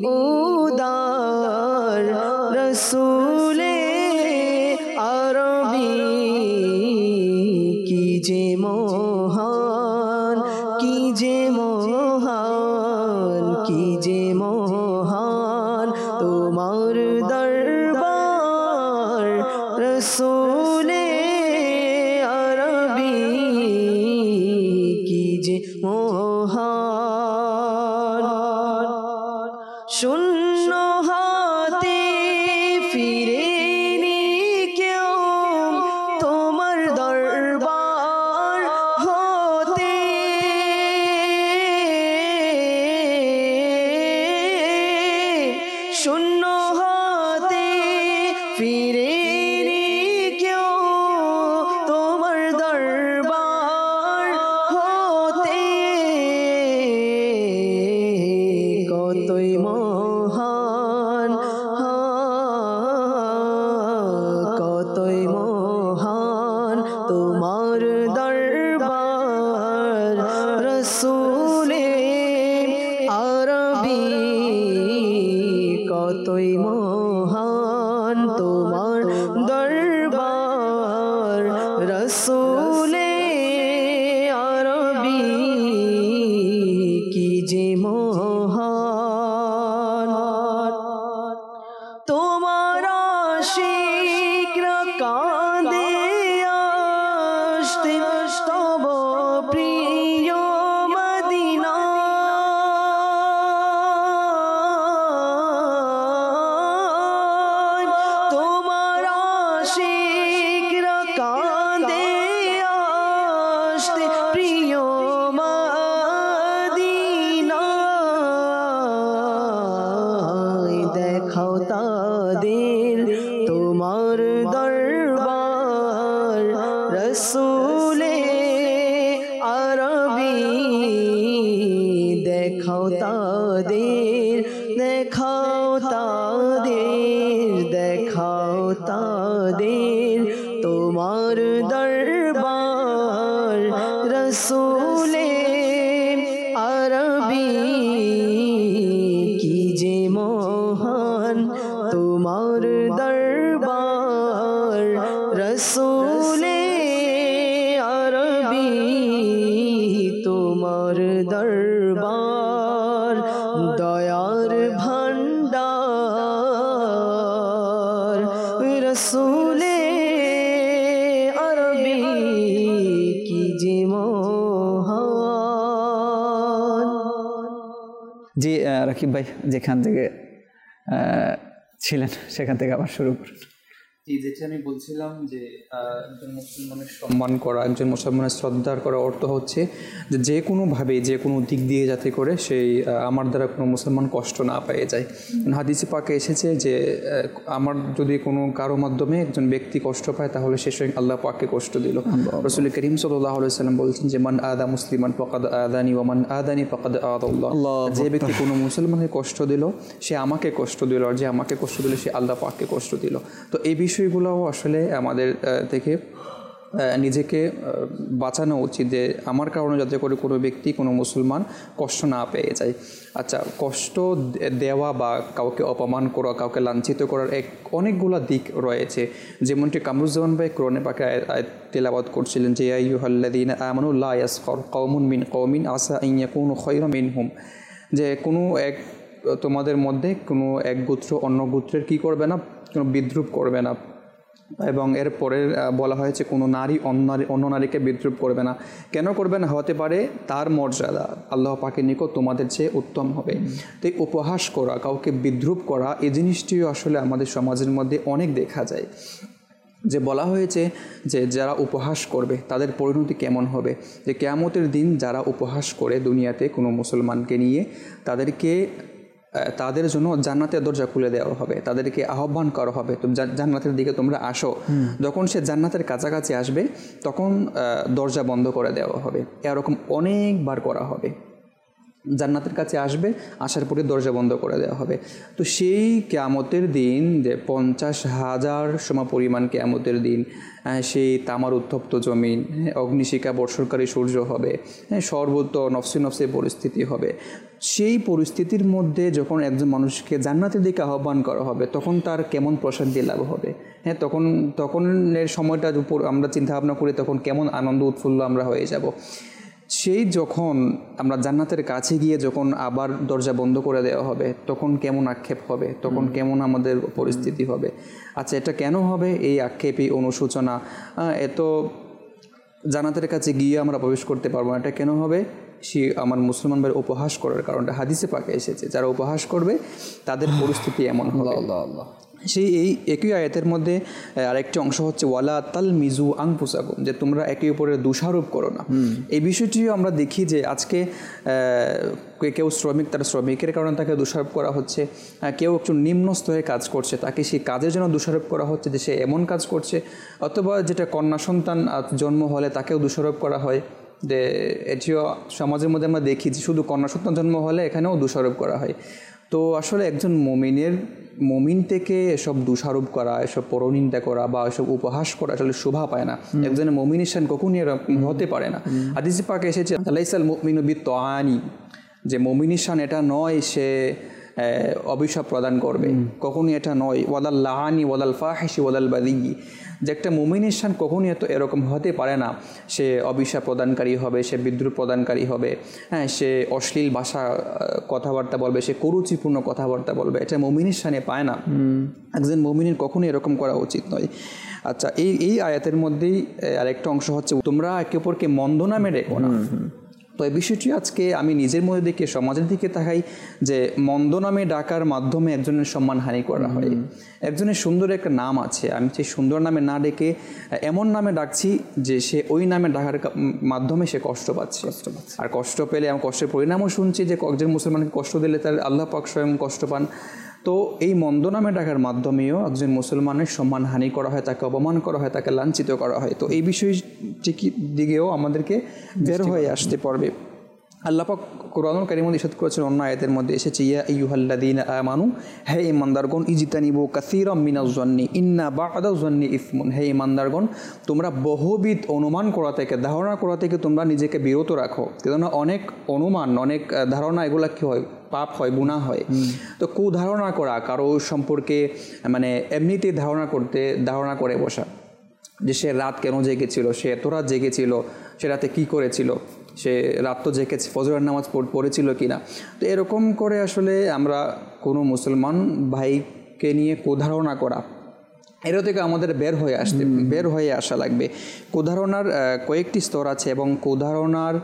উদার রসূলে আরবি, কি যে মহান, কি যে মহান, কি যে মহান তোমার দরবার রসূলে আরবি, কি যে মহান। শূন্য হাতে ফিরেনি কেউ তোমার দরবার হতে, শূন্য হাতে ফিরেনি কেউ তোমার দরবার হতে, কতই মহান, কতই মহান তোমার দরবার রসূলে আরবি, কতই মহান তোমার দরবার রসূলে আরবি, কি যে মহান। তোমার আশিকরা কাঁদে আশিকরা কাঁদে আসতে প্রিয় মদিনায়, দেখাও তাদের তোমার দরবার রসুলে আরবি, দেখাও তাদের, দেখাও তাদের, দেখাও তাদের তোমার দরবার রসুলে আরবি, কি যে মহান তোমার দরবার রসুলে আরবি, তোমার দরবার দয়ার ভান্ডার রসুলে আরবি, কি যে মহান। জি আহ, রাকিব ভাই যেখান থেকে আহ, ছিলেন সেখান থেকে আবার শুরু করুন। জি, যেটা আমি বলছিলাম যে একজন মুসলমানের সম্মান করা, একজন মুসলমানের শ্রদ্ধার করা অর্থ হচ্ছে যে যে কোনোভাবে যে কোনো দিক দিয়ে যাতে করে সেই আমার দ্বারা কোনো মুসলমান কষ্ট না পেয়ে যায়। হাদিসে পাকে এসেছে যে আমার যদি কোনো কারো মাধ্যমে একজন ব্যক্তি কষ্ট পায় তাহলে সে স্বয়ং আল্লাহ পাককে কষ্ট দিল। রাসূল করিম সাল্লাল্লাহু আলাইহি ওয়াসাল্লাম বলছেন যে মান আদা মুসলিমান ফাকাদ আদানি ওয়া মান আদানি ফাকাদ আদাল্লাহ, যে ব্যক্তি কোনো মুসলমানকে কষ্ট দিল সে আমাকে কষ্ট দিল, আর যে আমাকে কষ্ট দিল সে আল্লাহ পাককে কষ্ট দিল। তো এই বিষয়গুলোও আসলে আমাদের থেকে নিজেকে বাঁচানো উচিত যে আমার কারণে যাতে করে কোনো ব্যক্তি কোনো মুসলমান কষ্ট না পেয়ে যায়। আচ্ছা, কষ্ট দেওয়া বা কাউকে অপমান করা, কাউকে লাঞ্ছিত করার এক অনেকগুলো দিক রয়েছে, যেমনটি কামরুজ্জামান ভাই কোরআনে পাকে তেলাওয়াত করছিলেন যে ইয়া আইয়ুহাল্লাযীনা আমানু লা ইয়াসখার কওমুন মিন কওমিন আসা আন ইয়াকুনু খায়রাম মিনহুম, যে কোনো এক তোমাদের মধ্যে কোনো এক গোত্র অন্য গোত্রের কী করবে না, কোনো বিদ্রুপ করবে না। এবং এর পরের বলা হয়েছে কোনো নারী অন্য নারী অন্য নারীকে বিদ্রুপ করবে না। কেন করবে না? হতে পারে তার মর্যাদা আল্লাহ পাকের নিকট তোমাদের চেয়ে উত্তম হবে। তো এই উপহাস করা, কাউকে বিদ্রুপ করা, এই জিনিসটিও আসলে আমাদের সমাজের মধ্যে অনেক দেখা যায়। যে বলা হয়েছে যে যারা উপহাস করবে তাদের পরিণতি কেমন হবে, যে কিয়ামতের দিন যারা উপহাস করে দুনিয়াতে কোনো মুসলমানকে নিয়ে তাদেরকে তাদের জন্য জান্নাতের দরজা খুলে দেওয়া হবে, তাদেরকে আহ্বান করা হবে তো জান্নাতের দিকে তোমরা আসো। যখন সে জান্নাতের কাছাকাছি আসবে তখন দরজা বন্ধ করে দেওয়া হবে। এরকম অনেকবার করা হবে। জান্নাতের কাছে আসবে, আসার পরে দরজা বন্ধ করে দেওয়া হবে। তো সেই কিয়ামতের দিন যে পঞ্চাশ হাজার সমা পরিমাণ কিয়ামতের দিন, সেই তামার উত্তপ্ত জমিন, অগ্নিশিখা বর্ষণকারী সূর্য হবে, হ্যাঁ, সর্বত্র নফসি নফসি পরিস্থিতি হবে। সেই পরিস্থিতির মধ্যে যখন একজন মানুষকে জান্নাতের দিকে আহ্বান করা হবে তখন তার কেমন প্রশান্তি লাভ হবে, হ্যাঁ, তখন তখনের সময়টার উপর আমরা চিন্তা ভাবনা করি তখন কেমন আনন্দ উৎফুল্ল আমরা হয়ে যাব। সেই যখন আমরা জান্নাতের কাছে গিয়ে যখন আবার দরজা বন্ধ করে দেওয়া হবে তখন কেমন আক্ষেপ হবে, তখন কেমন আমাদের পরিস্থিতি হবে। আচ্ছা, এটা কেন হবে? এই আক্ষেপ, এই অনুশোচনা, এত জান্নাতের কাছে গিয়ে আমরা প্রবেশ করতে পারবো না, এটা কেন হবে? সে আমার মুসলমান ভাইয়ের উপহাস করার কারণটা হাদিসে পাকে এসেছে। যারা উপহাস করবে তাদের পরিস্থিতি এমন হবে। আল্লাহ আল্লাহ সেই এই একই আয়াতের মধ্যে আরেকটি অংশ হচ্ছে ওয়ালা তাল মিজু আনফুসাকুম, যে তোমরা একে অপরের দোষারোপ করো না। এই বিষয়টিও আমরা দেখি যে আজকে কেউ শ্রমিক, তার শ্রমিকের কারণে তাকে দোষারোপ করা হচ্ছে, কেউ একটু নিম্ন স্তরে কাজ করছে তাকে সেই কাজের জন্য দোষারোপ করা হচ্ছে যে সে এমন কাজ করছে, অথবা যেটা কন্যা সন্তান জন্ম হলে তাকেও দোষারোপ করা হয়। যে এটিও সমাজের মধ্যে আমরা দেখি যে শুধু কন্যা সন্তান জন্ম হলে এখানেও দোষারোপ করা হয়। তো আসলে একজন মুমিনের মুমিন থেকে এসব দোষারোপ করা, এসব পরনিন্দা করা বা এসব উপহাস করা আসলে শোভা পায় না। একজনের মুমিনের শান কখনই এরকম হতে পারে না। হাদিসে পাকে এসেছে লাইসাল মুমিনু বিত্তাআনি, যে মুমিনের শান এটা নয় সে অভিশাপ প্রদান করবে, কখনই এটা নয়। ওয়ালাল লাআনি ওয়ালাল ফাহিশি ওয়ালাল বাযী, যে একটা মুমিনের শান কখনই এত এরকম হতে পারে না সে অভিশাপ প্রদানকারী হবে, সে বিদ্রুপ প্রদানকারী হবে, হ্যাঁ, সে অশ্লীল ভাষা কথাবার্তা বলবে, সে কুরুচিপূর্ণ কথাবার্তা বলবে, এটা মুমিনের শানে পায় না। একজন মুমিনের কখনই এরকম করা উচিত নয়। আচ্ছা, এই এই আয়াতের মধ্যেই আরেকটা অংশ হচ্ছে তোমরা একে অপরকে মন্দ নামে রেখো না। তো এই বিষয়টি আজকে আমি নিজের মধ্যে দিকে সমাজের দিকে তাকাই যে মন্দ নামে ডাকার মাধ্যমে একজনের সম্মানহানি করা হয়। একজনের সুন্দর একটা নাম আছে, আমি সেই সুন্দর নামে না ডেকে এমন নামে ডাকছি যে সে ওই নামে ডাকার মাধ্যমে সে কষ্ট পাচ্ছে কষ্ট পাচ্ছে আর কষ্ট পেলে আমি কষ্টের পরিণামও শুনছি যে একজন মুসলমানকে কষ্ট দিলে তার আল্লাহ পাক স্বয়ং কষ্ট পান। তো এই মন্দ নামে ডাকার মাধ্যমেও একজন মুসলমানের সম্মানহানি করা হয়, তাকে অপমান করা হয়, তাকে লাঞ্ছিত করা হয়। তো এই বিষয়টি দিকেও আমাদেরকে বের হয়ে আসতে পারবে। আল্লাহ পাক কুরআনুল কারীমে ইরশাদ করেছেন, অন্য আয়াতের মধ্যে এসেছে, ইয়া আইয়ুহাল্লাযীনা আমানু, হে ঈমানদারগণ, ইজতানিবু কাসীরাম মিনাজ জন্নি ইন্না বা'দাজ জন্নি ইসমুন, হে ঈমানদারগণ তোমরা বহুবিধ অনুমান করা থেকে, ধারণা করা থেকে তোমরা নিজেকে বিরত রাখো। কেননা অনেক অনুমান, অনেক ধারণা, এগুলা কি হয়, পাপ হয়, গুনাহ হয়। তো কুধারণা করা, কারো সম্পর্কে মানে এমনিতে ধারণা করতে ধারণা করে বসা, যে সে রাত কেন জেগেছিল, সে এত রাত জেগেছিল, সে রাতে কী করেছিল, সে রাত তো জেগেছে, ফজরের নামাজ পড়েছিল কি না। তো এরকম করে আসলে আমরা কোনো মুসলমান ভাইকে নিয়ে কুধারণা করা, এর থেকে আমাদের বের হয়ে আসতে বের হয়ে আসা লাগবে। কুধারণার কয়েকটি স্তর আছে এবং কুধারণার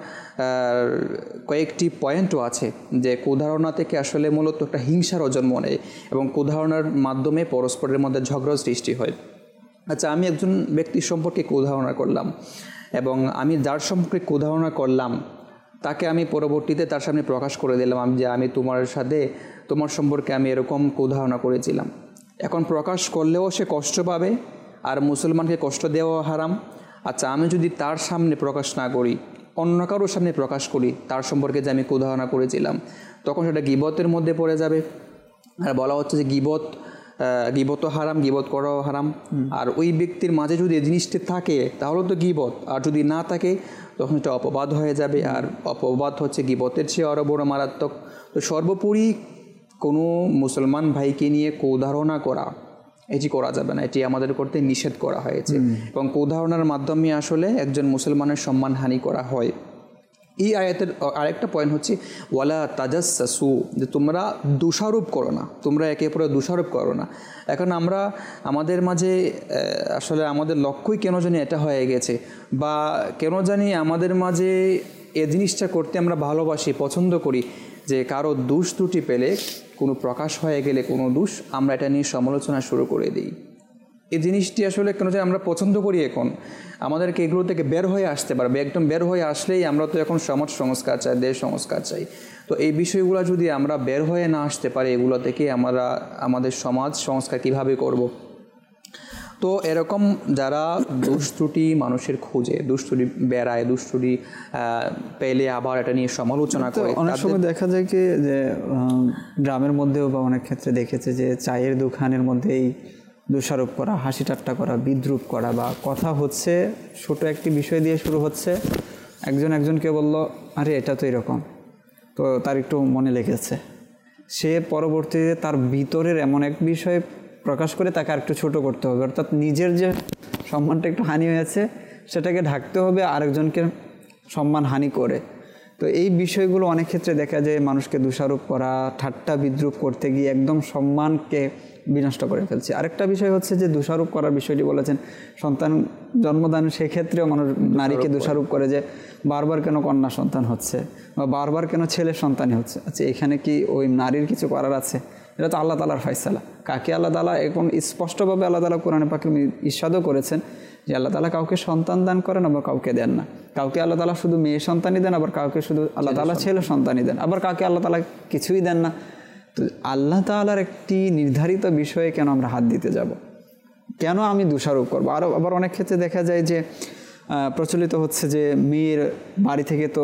কয়েকটি পয়েন্টও আছে, যে কুধারণা থেকে আসলে মূলত একটা হিংসারও জন্ম নেয় এবং কুধারণার মাধ্যমে পরস্পরের মধ্যে ঝগড়া সৃষ্টি হয়। আচ্ছা, আমি একজন ব্যক্তির সম্পর্কে কুধারণা করলাম এবং আমি যার সম্পর্কে কুধারণা করলাম তাকে আমি পরবর্তীতে তার সামনে প্রকাশ করে দিলাম যে আমি তোমার সাথে তোমার সম্পর্কে আমি এরকম কুধারণা করেছিলাম। এখন প্রকাশ করলেও সে কষ্ট পাবে আর মুসলমানকে কষ্ট দেওয়া হারাম। আচ্ছা, আমি যদি তার সামনে প্রকাশ না করি, অন্য কারোর সামনে প্রকাশ করি তার সম্পর্কে যে আমি কুধারণা করেছিলাম, তখন সেটা গীবতের মধ্যে পড়ে যাবে। আর বলা হচ্ছে যে গীবত গীবত হারাম, গীবত করাও হারাম। আর ওই ব্যক্তির মাঝে যদি এই জিনিসটি থাকে তাহলে তো গীবত, আর যদি না থাকে তখন এটা অপবাদ হয়ে যাবে। আর অপবাদ হচ্ছে গীবতের চেয়ে আরও বড় মারাত্মক। তো সর্বোপরি কোনো মুসলমান ভাইকে নিয়ে কুধারণা করা, এটি করা যাবে না, এটি আমাদের করতে নিষেধ করা হয়েছে। এবং কুধারণার মাধ্যমে আসলে একজন মুসলমানের সম্মানহানি করা হয়। এই আয়াতের আরেকটা পয়েন্ট হচ্ছে ওয়ালা তাজাসসু, যে তোমরা দোষারোপ করো না, তোমরা একে অপরে দোষারোপ করো না। এখন আমরা আমাদের মাঝে আসলে আমাদের লক্ষ্যই কেন জানি এটা হয়ে গেছে, বা কেন জানি আমাদের মাঝে এ জিনিসটা করতে আমরা ভালোবাসি, পছন্দ করি, যে কারো দোষ ত্রুটি পেলে, কোনো প্রকাশ হয়ে গেলে কোনো দোষ, আমরা এটা নিয়ে সমালোচনা শুরু করে দিই। এই জিনিসটি আসলে কেন যে আমরা পছন্দ করি, এখন আমাদেরকে এগুলো থেকে বের হয়ে আসতে পারবে। একদম বের হয়ে আসলেই আমরা তো এখন সমাজ সংস্কার চাই, দেশ সংস্কার চাই। তো এই বিষয়গুলো যদি আমরা বের হয়ে না আসতে পারি এগুলো থেকে, আমরা আমাদের সমাজ সংস্কার কিভাবে করব? তো এরকম যারা দুষ্ত্রুটি মানুষের খোঁজে, দুষ্ত্রুটি বেড়ায়, দুষ্ত্রুটি পেলে আবার এটা নিয়ে সমালোচনা করে। অনেক সময় দেখা যায় কি যে গ্রামের মধ্যেও বা অনেক ক্ষেত্রে দেখেছে যে চায়ের দোকানের মধ্যেই দোষারোপ করা, হাসি ঠাট্টা করা, বিদ্রুপ করা, বা কথা হচ্ছে ছোট একটি বিষয় দিয়ে শুরু হচ্ছে, একজন একজনকে বলল আরে এটা তো এরকম, তো তার একটু মনে লেগেছে, সে পরবর্তীতে তার ভিতরের এমন এক বিষয় প্রকাশ করে তাকে আর একটু ছোটো করতে হবে। অর্থাৎ নিজের যে সম্মানটা একটু হানি হয়েছে সেটাকে ঢাকতে হবে আরেকজনকে সম্মান হানি করে। তো এই বিষয়গুলো অনেক ক্ষেত্রে দেখা যায় মানুষকে দোষারোপ করা, ঠাট্টা বিদ্রুপ করতে গিয়ে একদম সম্মানকে বিনষ্ট করে ফেলছে। আরেকটা বিষয় হচ্ছে যে দোষারোপ করার বিষয়টি বলেছেন, সন্তান জন্মদান, সেক্ষেত্রেও মানুষ নারীকে দোষারোপ করে যে বারবার কেন কন্যা সন্তান হচ্ছে বা বারবার কেন ছেলের সন্তানই হচ্ছে। আচ্ছা, এখানে কি ওই নারীর কিছু করার আছে? এটা তো আল্লাহ তাআলার ফয়সালা। কাকে আল্লাহ তাআলা এখন স্পষ্টভাবে আল্লাহ তাআলা কোরআনে পাকে ইরশাদও করেছেন যে আল্লাহ তাআলা কাউকে সন্তান দান করেন, আবার কাউকে দেন না। কাউকে আল্লাহ তাআলা শুধু মেয়ে সন্তানই দেন, আবার কাউকে শুধু আল্লাহ তাআলা ছেলে সন্তানই দেন, আবার কাউকে আল্লাহ তাআলা কিছুই দেন না। তো আল্লাহ তাআলার একটি নির্ধারিত বিষয়ে কেন আমরা হাত দিতে যাব? কেন আমি দোষারোপ করবো? আরও আবার অনেক ক্ষেত্রে দেখা যায় যে প্রচলিত হচ্ছে যে মেয়ের বাড়ি থেকে তো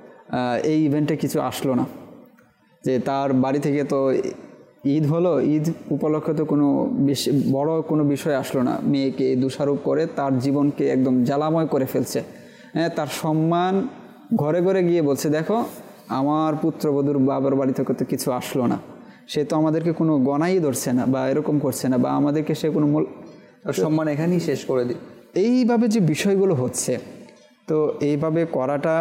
এই ইভেন্টে কিছু আসলো না, যে তার বাড়ি থেকে তো ঈদ হলো, ঈদ উপলক্ষে তো কোনো বেশি বড় কোনো বিষয় আসলো না, মেয়েকে দোষারোপ করে তার জীবনকে একদম জ্বালাময় করে ফেলছে। হ্যাঁ, তার সম্মান ঘরে ঘরে গিয়ে বলছে দেখো আমার পুত্রবধূর বাবার বাড়ি থেকে তো কিছু আসলো না, সে তো আমাদেরকে কোনো গণাই ধরছে না বা এরকম করছে না, বা আমাদেরকে সে কোনো মূল সম্মান এখানেই শেষ করে দিই। এইভাবে যে বিষয়গুলো হচ্ছে, তো এইভাবে করাটা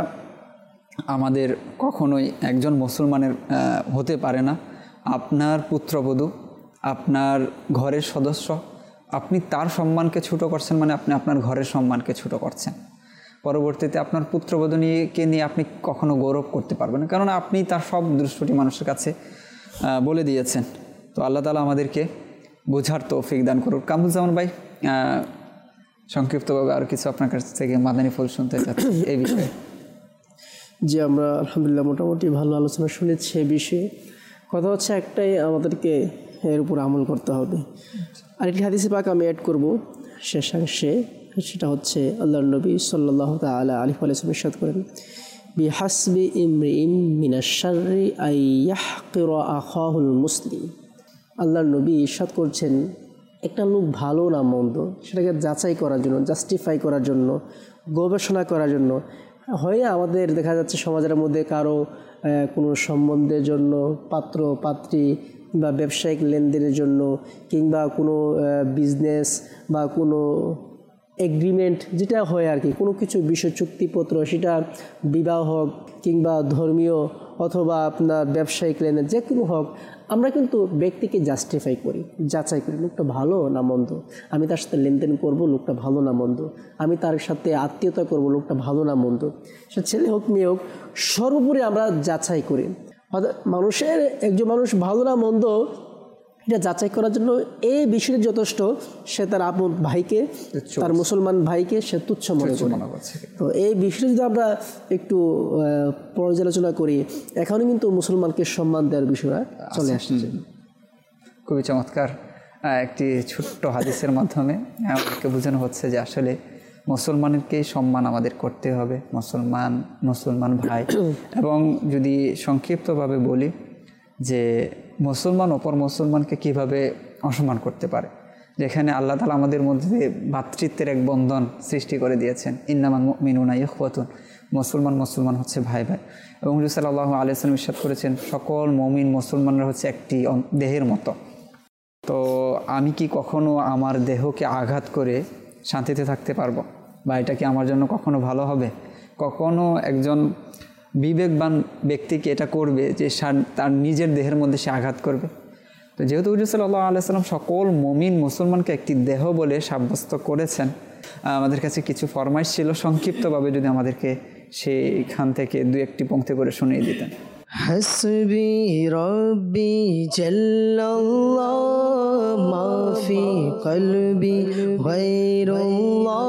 আমাদের কখনোই একজন মুসলমানের হতে পারে না। আপনার পুত্রবধূ, আপনার ঘরের সদস্য, আপনি তার সম্মানকে ছোটো করছেন, মানে আপনি আপনার ঘরের সম্মানকে ছোটো করছেন। পরবর্তীতে আপনার পুত্রবধূকে নিয়ে আপনি কখনো গৌরব করতে পারবেন না, কারণ আপনি তার সব দৃশ্যটি মানুষের কাছে বলে দিয়েছেন। তো আল্লাহ তাআলা আমাদেরকে বোঝার তৌফিক দান করুন। কামরুজ্জামান ভাই, সংক্ষিপ্তভাবে আর কিছু আপনার কাছ থেকে মাদানী ফুল শুনতে চাচ্ছি এই বিষয়ে। যে আমরা আলহামদুলিল্লাহ মোটামুটি ভালো আলোচনা শুনেছি এই বিষয়ে। কথা হচ্ছে একটাই, আমাদেরকে এর উপর আমল করতে হবে। আরেকটি হাদিসে পাক আমি অ্যাড করব শেষাংশে, সেটা হচ্ছে আল্লাহর নবী সাল্লাল্লাহু তাআলা আলাইহি ওয়াসাল্লাম ইরশাদ করেন, বিহাসবি ইমরিইন মিনাশ শাররি আই ইয়াহকিরা আখাহুল মুসলিম। আল্লাহর নবী ইরশাদ করছেন, একটা লোক ভালো না মন্দ সেটাকে যাচাই করার জন্য, জাস্টিফাই করার জন্য, গবেষণা করার জন্য হয় আমাদের দেখা যাচ্ছে সমাজের মধ্যে কারো কোনো সম্বন্ধের জন্য, পাত্র পাত্রী বা ব্যবসায়িক লেনদেনের জন্য, কিংবা কোনো বিজনেস বা কোনো এগ্রিমেন্ট যেটা হয় আর কি, কোনো কিছু বিষয় চুক্তিপত্র, সেটা বিবাহ হোক কিংবা ধর্মীয় অথবা আপনার ব্যবসায়িক লেনদেন যে কোনো হোক, আমরা কিন্তু ব্যক্তিকে জাস্টিফাই করি, যাচাই করি, লোকটা ভালো না মন্দ, আমি তার সাথে লেনদেন করব, লোকটা ভালো না মন্দ, আমি তার সাথে আত্মীয়তা করব, লোকটা ভালো না মন্দ, সে ছেলে হোক মেয়ে হোক, সর্বোপরি আমরা যাচাই করি। মানুষের একজন মানুষ ভালো না মন্দ এটা যাচাই করার জন্য এই বিষয়টি যথেষ্ট। সে তার আপন ভাইকে, তার মুসলমান ভাইকে সে তুচ্ছ মনে করে। তো এই বিষয়টি যদি আমরা একটু পর্যালোচনা করি, এখনও কিন্তু মুসলমানকে সম্মান দেওয়ার বিষয়টা চলে আসছে। খুবই চমৎকার একটি ছোট্ট হাদিসের মাধ্যমে আমাদেরকে বোঝানো হচ্ছে যে আসলে মুসলমানকেই সম্মান আমাদের করতে হবে, মুসলমান মুসলমান ভাই। এবং যদি সংক্ষিপ্তভাবে বলি যে মুসলমান অপর মুসলমানকে কিভাবে অসম্মান করতে পারে, যেখানে আল্লাহ তাআলা আমাদের মধ্যে ভ্রাতৃত্বের এক বন্ধন সৃষ্টি করে দিয়েছেন, ইন্নামাল মুমিনুনা ইখওয়াতুন, মুসলমান মুসলমান হচ্ছে ভাই ভাই। এবং রাসূল সাল্লাল্লাহু আলাইহি ওয়াসাল্লাম ইরশাদ করেছেন, সকল মুমিন মুসলমানরা হচ্ছে একটি দেহের মতো। তো আমি কি কখনো আমার দেহকে আঘাত করে শান্তিতে থাকতে পারবো, বা এটা কি আমার জন্য কখনো ভালো হবে? কখনো একজন বিবেকবান ব্যক্তিকে এটা করবে যে তার নিজের দেহের মধ্যে সে আঘাত করবে? তো যেহেতু হুজুর সাল্লাল্লাহু আলাইহি ওয়াসাল্লাম সকল মুমিন মুসলমানকে একটি দেহ বলে সাব্যস্ত করেছেন, আমাদের কাছে কিছু ফরমাইশ ছিল, সংক্ষিপ্তভাবে যদি আমাদেরকে সেইখান থেকে দু একটি পংক্তি করে শুনিয়ে দিতেন। হাসবি রব্বি জাল্লাল্লাহ মা ফি কলবি গায়রুল্লাহ,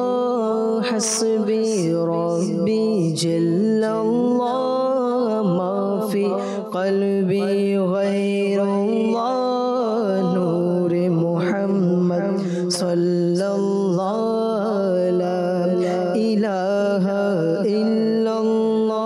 হাসবি রব্বি জাল্লাল্লাহ মা ফি কলবি গায়রুল্লাহ, নূরে মুহাম্মদ সাল্লাল্লাহু লা ইলাহা ইল্লাল্লাহ।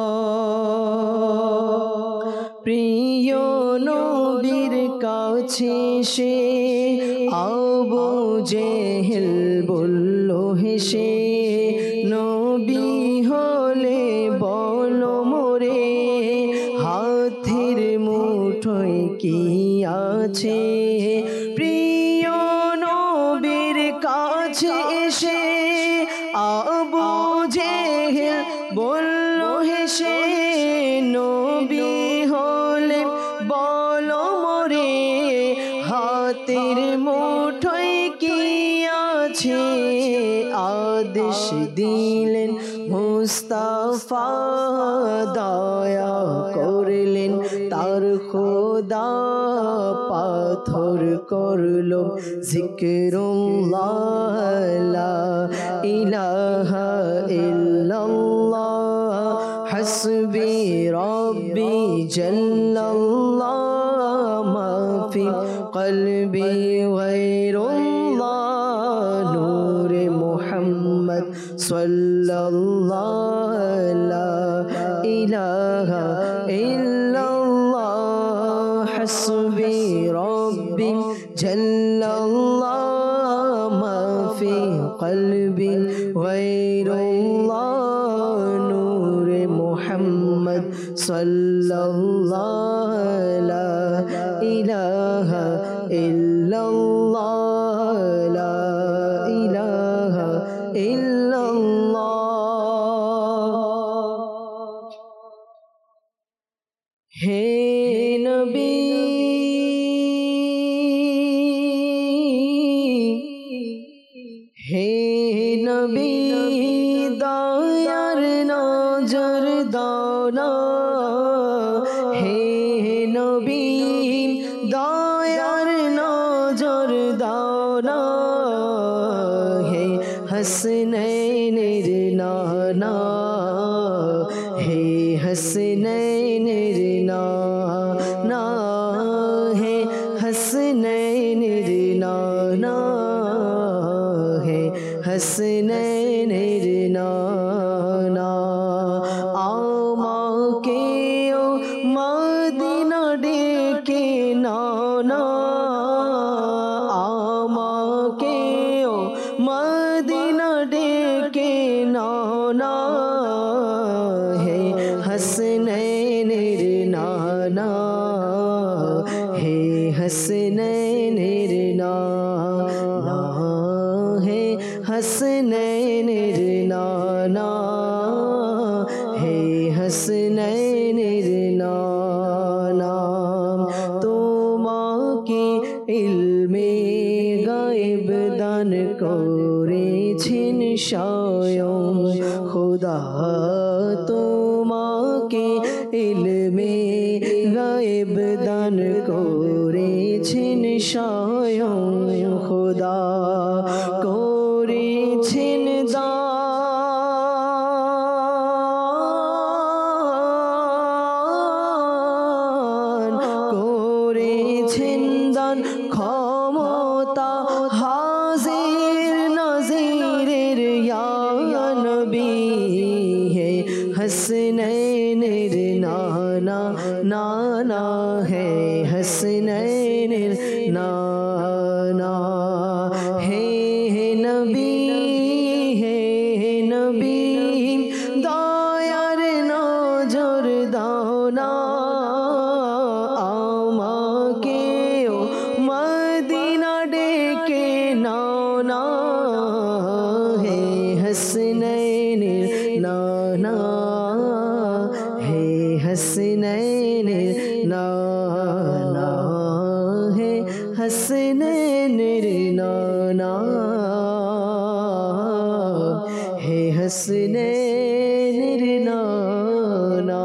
প্রিয় নবীর কাছে সে আবু জেহেল বলল হেসে, নবী হলে বলো মোরে হাতের মুঠোয় কি আছে। প্রিয় নবীর কাছে এসে আবু জেহেল বলল হেসে, নবী হলে বলো মোরে হাতের মুঠোয় কি আছে। আদেশ দিলেন মুস্তাফা, দয়া করলেন তার খোদা, পাথর করলো জিকরুল্লাহ লা ইলাহা ইল্লাল্লাহ, হাসবি রব্বি জাল্লাল্লাহ মা ফি কলবি গায়রুল্লাহ, নূরে মুহাম্মদ সাল্লাল্লাহু লা ইলাহা ইল্লাল্লাহ, হাসবি রব্বি জাল্লাল্লাহ মা ফি কলবি গায়রুল্লাহ, নূরে মুহাম্মদ সাল্লাল্লাহু লা ইলাহা ইল্লাল্লাহ, লা ইলাহা ইল্লাল্লাহ। হে নবী হে নবী দয়া হে হাসনাইনের নানা হে হাসনাইনের নানা হে হাসনাইনের নানা হে হাসনাইনের নানা আমাকেও মদিনা ডেকে নানা আমাকেও মদিনা ডেকে নানা হে হাসনাইনের নানা হে হাসনাইনের নানা হে হাসনাইনের নানা হে হাসনাইনের নানা তোমাকে ইলমে গায়েব দান করেছেন স্বয়ং খোদা তোমাকে ইলমে গায়েব দান করেছেন স্বয়ং খোদা করেছেন দান করেছেন দান ক্ষমতা হাজির নাজিরের ইয়া নবী হে হাসনাইনের নানা নানা হে হাসনাইনের নানা হে হে নবী হে হে নবী দয়ার নজর দাও না আমাকেও মদিনা ডেকে নাও না হে হাসনাইনের নানা হে হাসনাইনের নানা হে হাসনাইনের নানা হে হাসনাইনের নানা।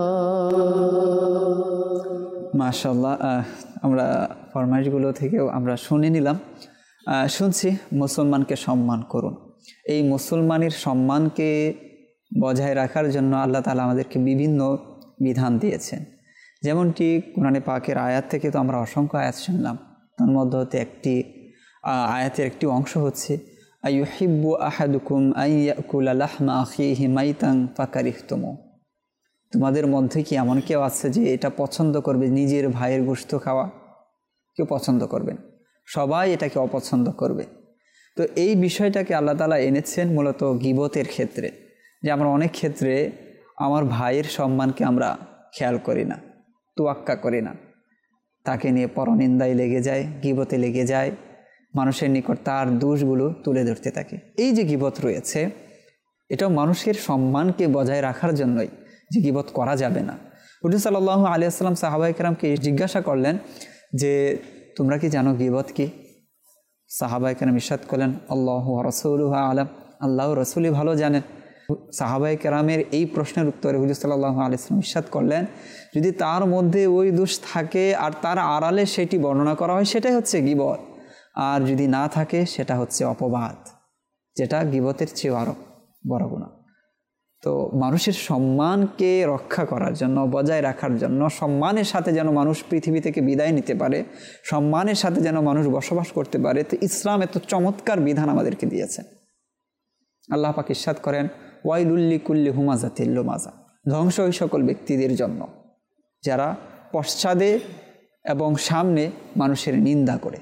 মাশাআল্লাহ, আমরা ফরমাইশগুলো থেকেও আমরা শুনে নিলাম। শুনছি মুসলমানকে সম্মান করুন। এই মুসলমানের সম্মানকে বজায় রাখার জন্য আল্লাহ তাআলা আমাদেরকে বিভিন্ন বিধান দিয়েছেন। যেমনটি কোরআনে পাকের আয়াত থেকে তো আমরা অসংখ্য আয়াত শুনলাম, তার মধ্যে হতে একটি আয়াতের একটি অংশ হচ্ছে আইয়ুহিব্বু আহাদুকুম আন ইয়াকুলা লাহমা আখিহি মাইতান ফাকারিহতুমু। তোমাদের মধ্যে কি এমন কেউ আছে যে এটা পছন্দ করবে, নিজের ভাইয়ের গোশত খাওয়া? কেউ পছন্দ করবেন, সবাই এটাকে অপছন্দ করবে। তো এই বিষয়টাকে আল্লাহ তাআলা এনেছেন মূলত গীবতের ক্ষেত্রে, যে আমরা অনেক ক্ষেত্রে আমার ভাইয়ের সম্মানকে আমরা খেয়াল করি না, তোয়াক্কা করি না, তাকে নিয়ে পরনিন্দায় লেগে যায়, গীবতে লেগে যায়, মানুষের নিকট তার দোষগুলো তুলে ধরতে থাকে। এই যে গীবত রয়েছে, এটাও মানুষের সম্মানকে বজায় রাখার জন্যই, যে গীবত করা যাবে না। হুজুর সাল্লাল্লাহু আলাইহি ওয়াসাল্লাম সাহাবায়ে কেরামকে জিজ্ঞাসা করলেন যে তোমরা কি জানো গীবত কি? সাহাবায়ে কেরাম ইরশাদ করলেন আল্লাহু ওয়া রাসূলুহু আলাম, আল্লাহ রাসূলই ভালো জানেন। সাহাবায়ে কেরামের এই প্রশ্নের উত্তরে হুজুর সাল্লাল্লাহু আলাইহি ওয়াসাল্লাম ইরশাদ করলেন, যদি তার মধ্যে ওই দোষ থাকে আর তার আড়ালে সেটি বর্ণনা করা হয়, সেটাই হচ্ছে গীবত। আর যদি না থাকে সেটা হচ্ছে অপবাদ, যেটা গীবতের চেয়ে আরও বড় গুনাহ। তো মানুষের সম্মানকে রক্ষা করার জন্য, বজায় রাখার জন্য, সম্মানের সাথে যেন মানুষ পৃথিবী থেকে বিদায় নিতে পারে, সম্মানের সাথে যেন মানুষ বসবাস করতে পারে, তো ইসলাম এত চমৎকার বিধান আমাদেরকে দিয়েছে। আল্লাহ পাক ইরশাদ করেন ওয়াইলুল লিকুল্লি হুমাযাতিল লুমাযা, ধ্বংস ওই সকল ব্যক্তিদের জন্য যারা পশ্চাদে এবং সামনে মানুষের নিন্দা করে।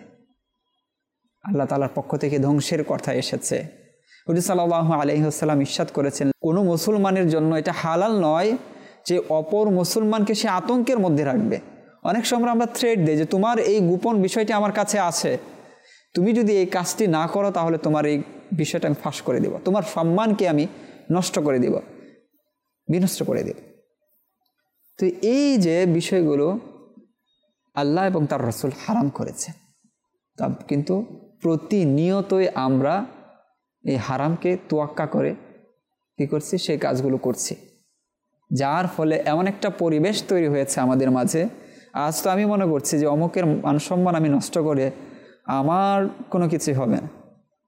আল্লাহ তাআলার পক্ষ থেকে ধ্বংসের কথা এসেছে। হুজুর সাল্লাল্লাহু আলাইহি ওয়াসাল্লাম ইরশাদ করেছেন, কোনো মুসলমানের জন্য এটা হালাল নয় যে অপর মুসলমানকে সে আতঙ্কের মধ্যে রাখবে। অনেক সময় আমরা থ্রেট দিই যে তোমার এই গোপন বিষয়টি আমার কাছে আছে, তুমি যদি এই কাজটি না করো তাহলে তোমার এই বিষয়টা আমি ফাঁস করে দেব, তোমার সম্মানকে আমি নষ্ট করে দেব, বিনষ্ট করে দেব। তো এই যে বিষয়গুলো আল্লাহ এবং তার রাসূল হারাম করেছে, তা কিন্তু প্রতিনিয়তই আমরা এই হারামকে তোয়াক্কা করে কী করছি, সেই কাজগুলো করছি, যার ফলে এমন একটা পরিবেশ তৈরি হয়েছে আমাদের মাঝে। আজ তো আমি মনে করছি যে অমুকের মানসম্মান আমি নষ্ট করে আমার কোনো কিছুই হবে না,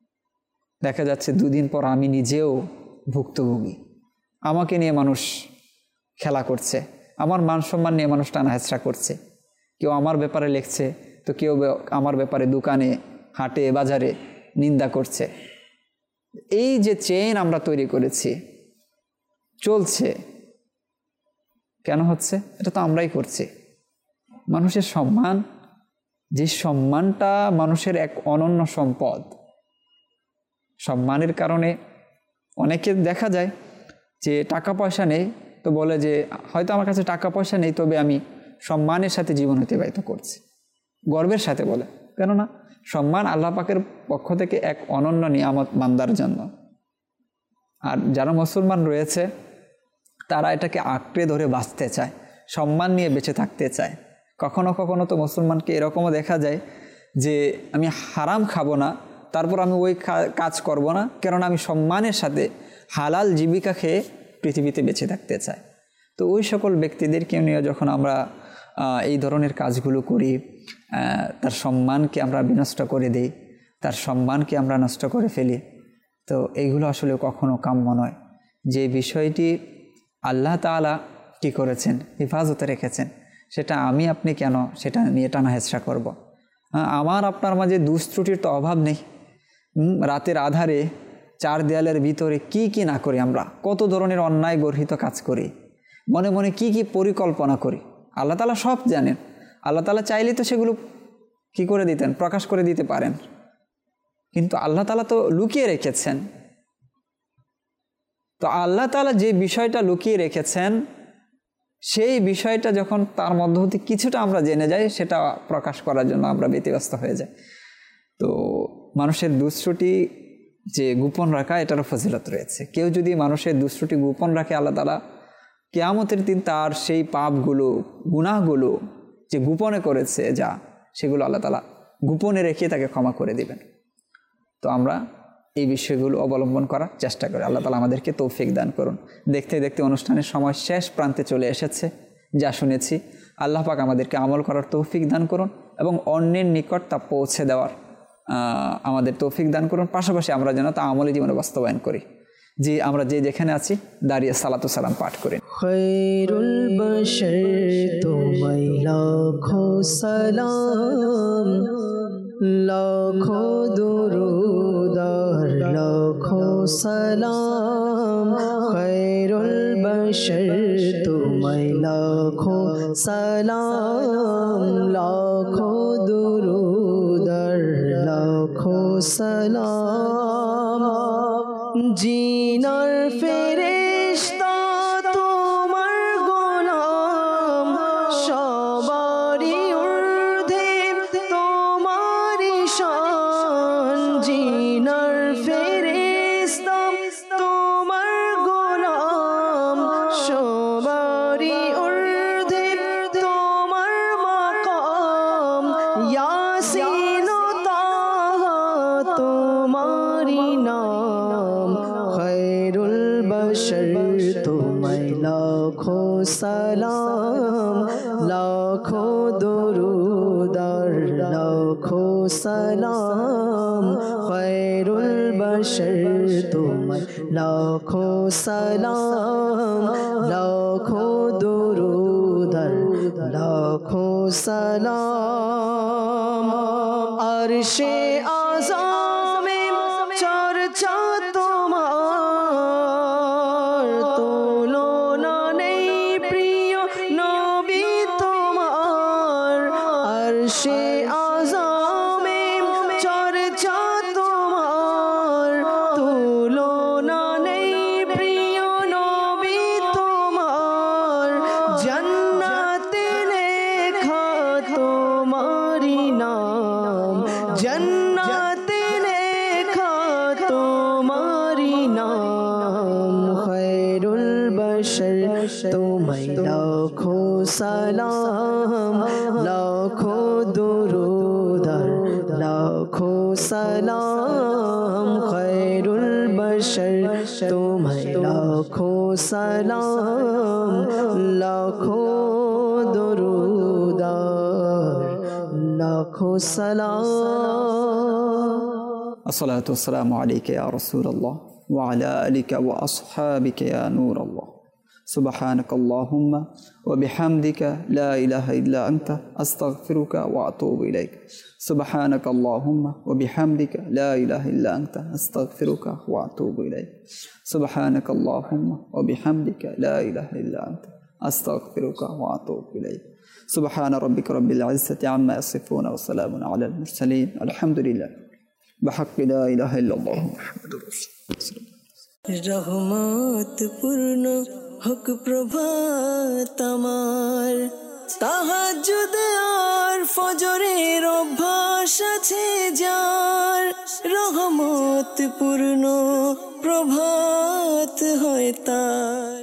দেখা যাচ্ছে দুদিন পর আমি নিজেও ভুক্তভোগী। আমাকে নিয়ে মানুষ খেলা করছে, আমার মান সম্মান নিয়ে মানুষ টানা হেঁচড়া করছে। কেউ আমার ব্যাপারে লিখছে, তো কেউ আমার ব্যাপারে দোকানে হাটে বাজারে নিন্দা করছে। এই যে চেইন আমরা তৈরি করেছি, চলছে, কেন হচ্ছে? এটা তো আমরাই করছি। মানুষের সম্মান, যে সম্মানটা মানুষের এক অনন্য সম্পদ, সম্মানের কারণে অনেকে দেখা যায় যে টাকা পয়সা নেই, তো বলে যে হয়তো আমার কাছে টাকা পয়সা নেই, তবে আমি সম্মানের সাথে জীবন অতিবাহিত করছি, গর্বের সাথে বলে। কেননা সম্মান আল্লাহ পাকের পক্ষ থেকে এক অনন্য নিয়ামত বান্দার জন্য। আর যারা মুসলমান রয়েছে তারা এটাকে আঁকড়ে ধরে বাঁচতে চায়, সম্মান নিয়ে বেঁচে থাকতে চায়। কখনো কখনো তো মুসলমানকে এরকমও দেখা যায় যে আমি হারাম খাবো না, তারপর আমি ওই কাজ করব না, কেননা আমি সম্মানের সাথে হালাল জীবিকা খেয়ে পৃথিবীতে বেঁচে থাকতে চাই। তো ওই সকল ব্যক্তিদেরকে নিয়ে যখন আমরা এই ধরনের কাজগুলো করি, তার সম্মানকে আমরা বিনষ্ট করে দিই, তার সম্মানকে আমরা নষ্ট করে ফেলি, তো এইগুলো আসলে কখনো কাম্য নয়। যে বিষয়টি আল্লাহ তাআলা কী করেছেন, হেফাজতে রেখেছেন, সেটা আমি আপনি কেন সেটা নিয়ে টানা হেঁচড়া করব? আমার আপনার মাঝে দুষ্ত্রুটির তো অভাব নেই। রাতের আধারে চার দেয়ালের ভিতরে কি কি না করি আমরা, কত ধরনের অন্যায় গর্হিত কাজ করি, মনে মনে কি কি পরিকল্পনা করি, আল্লাহ তাআলা সব জানেন। আল্লাহ তাআলা চাইলে তো সেগুলো কি করে দিতেন, প্রকাশ করে দিতে পারেন, কিন্তু আল্লাহ তাআলা তো লুকিয়ে রেখেছেন। তো আল্লাহ তাআলা যে বিষয়টা লুকিয়ে রেখেছেন, সেই বিষয়টা যখন তার মধ্য হতে কিছুটা আমরা জেনে যাই, সেটা প্রকাশ করার জন্য আমরা ব্যতিব্যস্ত হয়ে যাই। তো মানুষের দুষ্ত্রুটি যে গোপন রাখা, এটারও ফজিলত রয়েছে। কেউ যদি মানুষের দুষ্ত্রুটি গোপন রাখে, আল্লাহ তাআলা কিয়ামতের দিন তার সেই পাপগুলো, গুনাহগুলো যে গোপনে করেছে যা, সেগুলো আল্লাহ তাআলা গোপনে রেখে তাকে ক্ষমা করে দিবেন। তো আমরা এই বিষয়গুলো অবলম্বন করার চেষ্টা করি। আল্লাহ তাআলা আমাদেরকে তৌফিক দান করুন। দেখতে দেখতে অনুষ্ঠানের সময় শেষ প্রান্তে চলে এসেছে। যা শুনেছি আল্লাহ পাক আমাদেরকে আমল করার তৌফিক দান করুন এবং অন্যের নিকট তা পৌঁছে দেওয়ার আমাদের তৌফিক দান করুন। পাশাপাশি আমরা যেন তা আমলি জীবনে বাস্তবায়ন করি। জি, আমরা যে যেখানে আছি দাঁড়িয়ে সালাতু সালাম পাঠ করি। খৈরুল বশর তোমায় লাখো সালাম, লাখো দুরুদ আর লাখো সালাম। খৈরুল বশর তোমায় লাখো সালাম, লাখো দুরুদ আর লাখো সালাম। জিনার ফেরেশতা তোমার গোলাম, সবারই ঊর্ধ্বে তোমারই শান। জিনার ফেরেশতা তোমার গোলাম, সবারই ঊর্ধ্বে তোমার মাকাম। ইয়াসিন ও তাহা তোমারই নাম। খৈরুল বশর তোমায় লাখো সালাম, লাখো দুরুদ আর লাখো সালাম। খৈরুল বশর তোমায় লাখো সালাম, লাখো দুরুদ আর লাখো সালাম। আরশে আযমে চর্চা তোমার, তুলনা নেই প্রিয় নবী তোমার। আরশে আযমে চর্চা তোমার, তুলনা নেই প্রিয় নবী তোমার। জান্নাতে লেখা তোমারই নাম, জান্নাতে লেখা তোমারই নাম। খৈরুল বশর তোমায় লাখো সালাম, লাখো দুরুদ আর লাখো সালাম। খৈরুল বশর তোমায় লাখো সালাম, লাখো দুরুদ আর লাখো সালাম। আসসালাতু ওয়াসসালামু আলাইকা ইয়া রাসূলুল্লাহ ওয়া আলা আলিকা ওয়া আসহাবিকা ইয়া নূরাল্লাহ সুবহানাকাল্লাহুম্মা ওয়া বিহামদিকা লা ইলাহা ইল্লা আনতা আস্তাগফিরুকা ওয়া আতুবু ইলাইক সুবহানাকাল্লাহুম্মা ওয়া বিহামদিকা লা ইলাহা ইল্লা আনতা আস্তাগফিরুকা ওয়া আতুবু ইলাইক সুবহানাকাল্লাহুম্মা ওয়া বিহামদিকা লা ইলাহা ইল্লা আনতা আস্তাগফিরুকা ওয়া আতুবু ইলাইক সুবহানা রাব্বিকা রাব্বিল ইজ্জাতি আম্মা ইয়াসিফুন ওয়া সালামুন আলাল মুরসালিন আলহামদুলিল্লাহ বিহাক্কি লা ইলাহা ইল্লাল্লাহ মুহাম্মাদুর রাসূলুল্লাহ। রহমত পূর্ণ হোক প্রভাত আমার, তাহাজ্জুদ আর ফজরের অভ্যাস আছে যার, রহমত পূর্ণ প্রভাত হয় তার।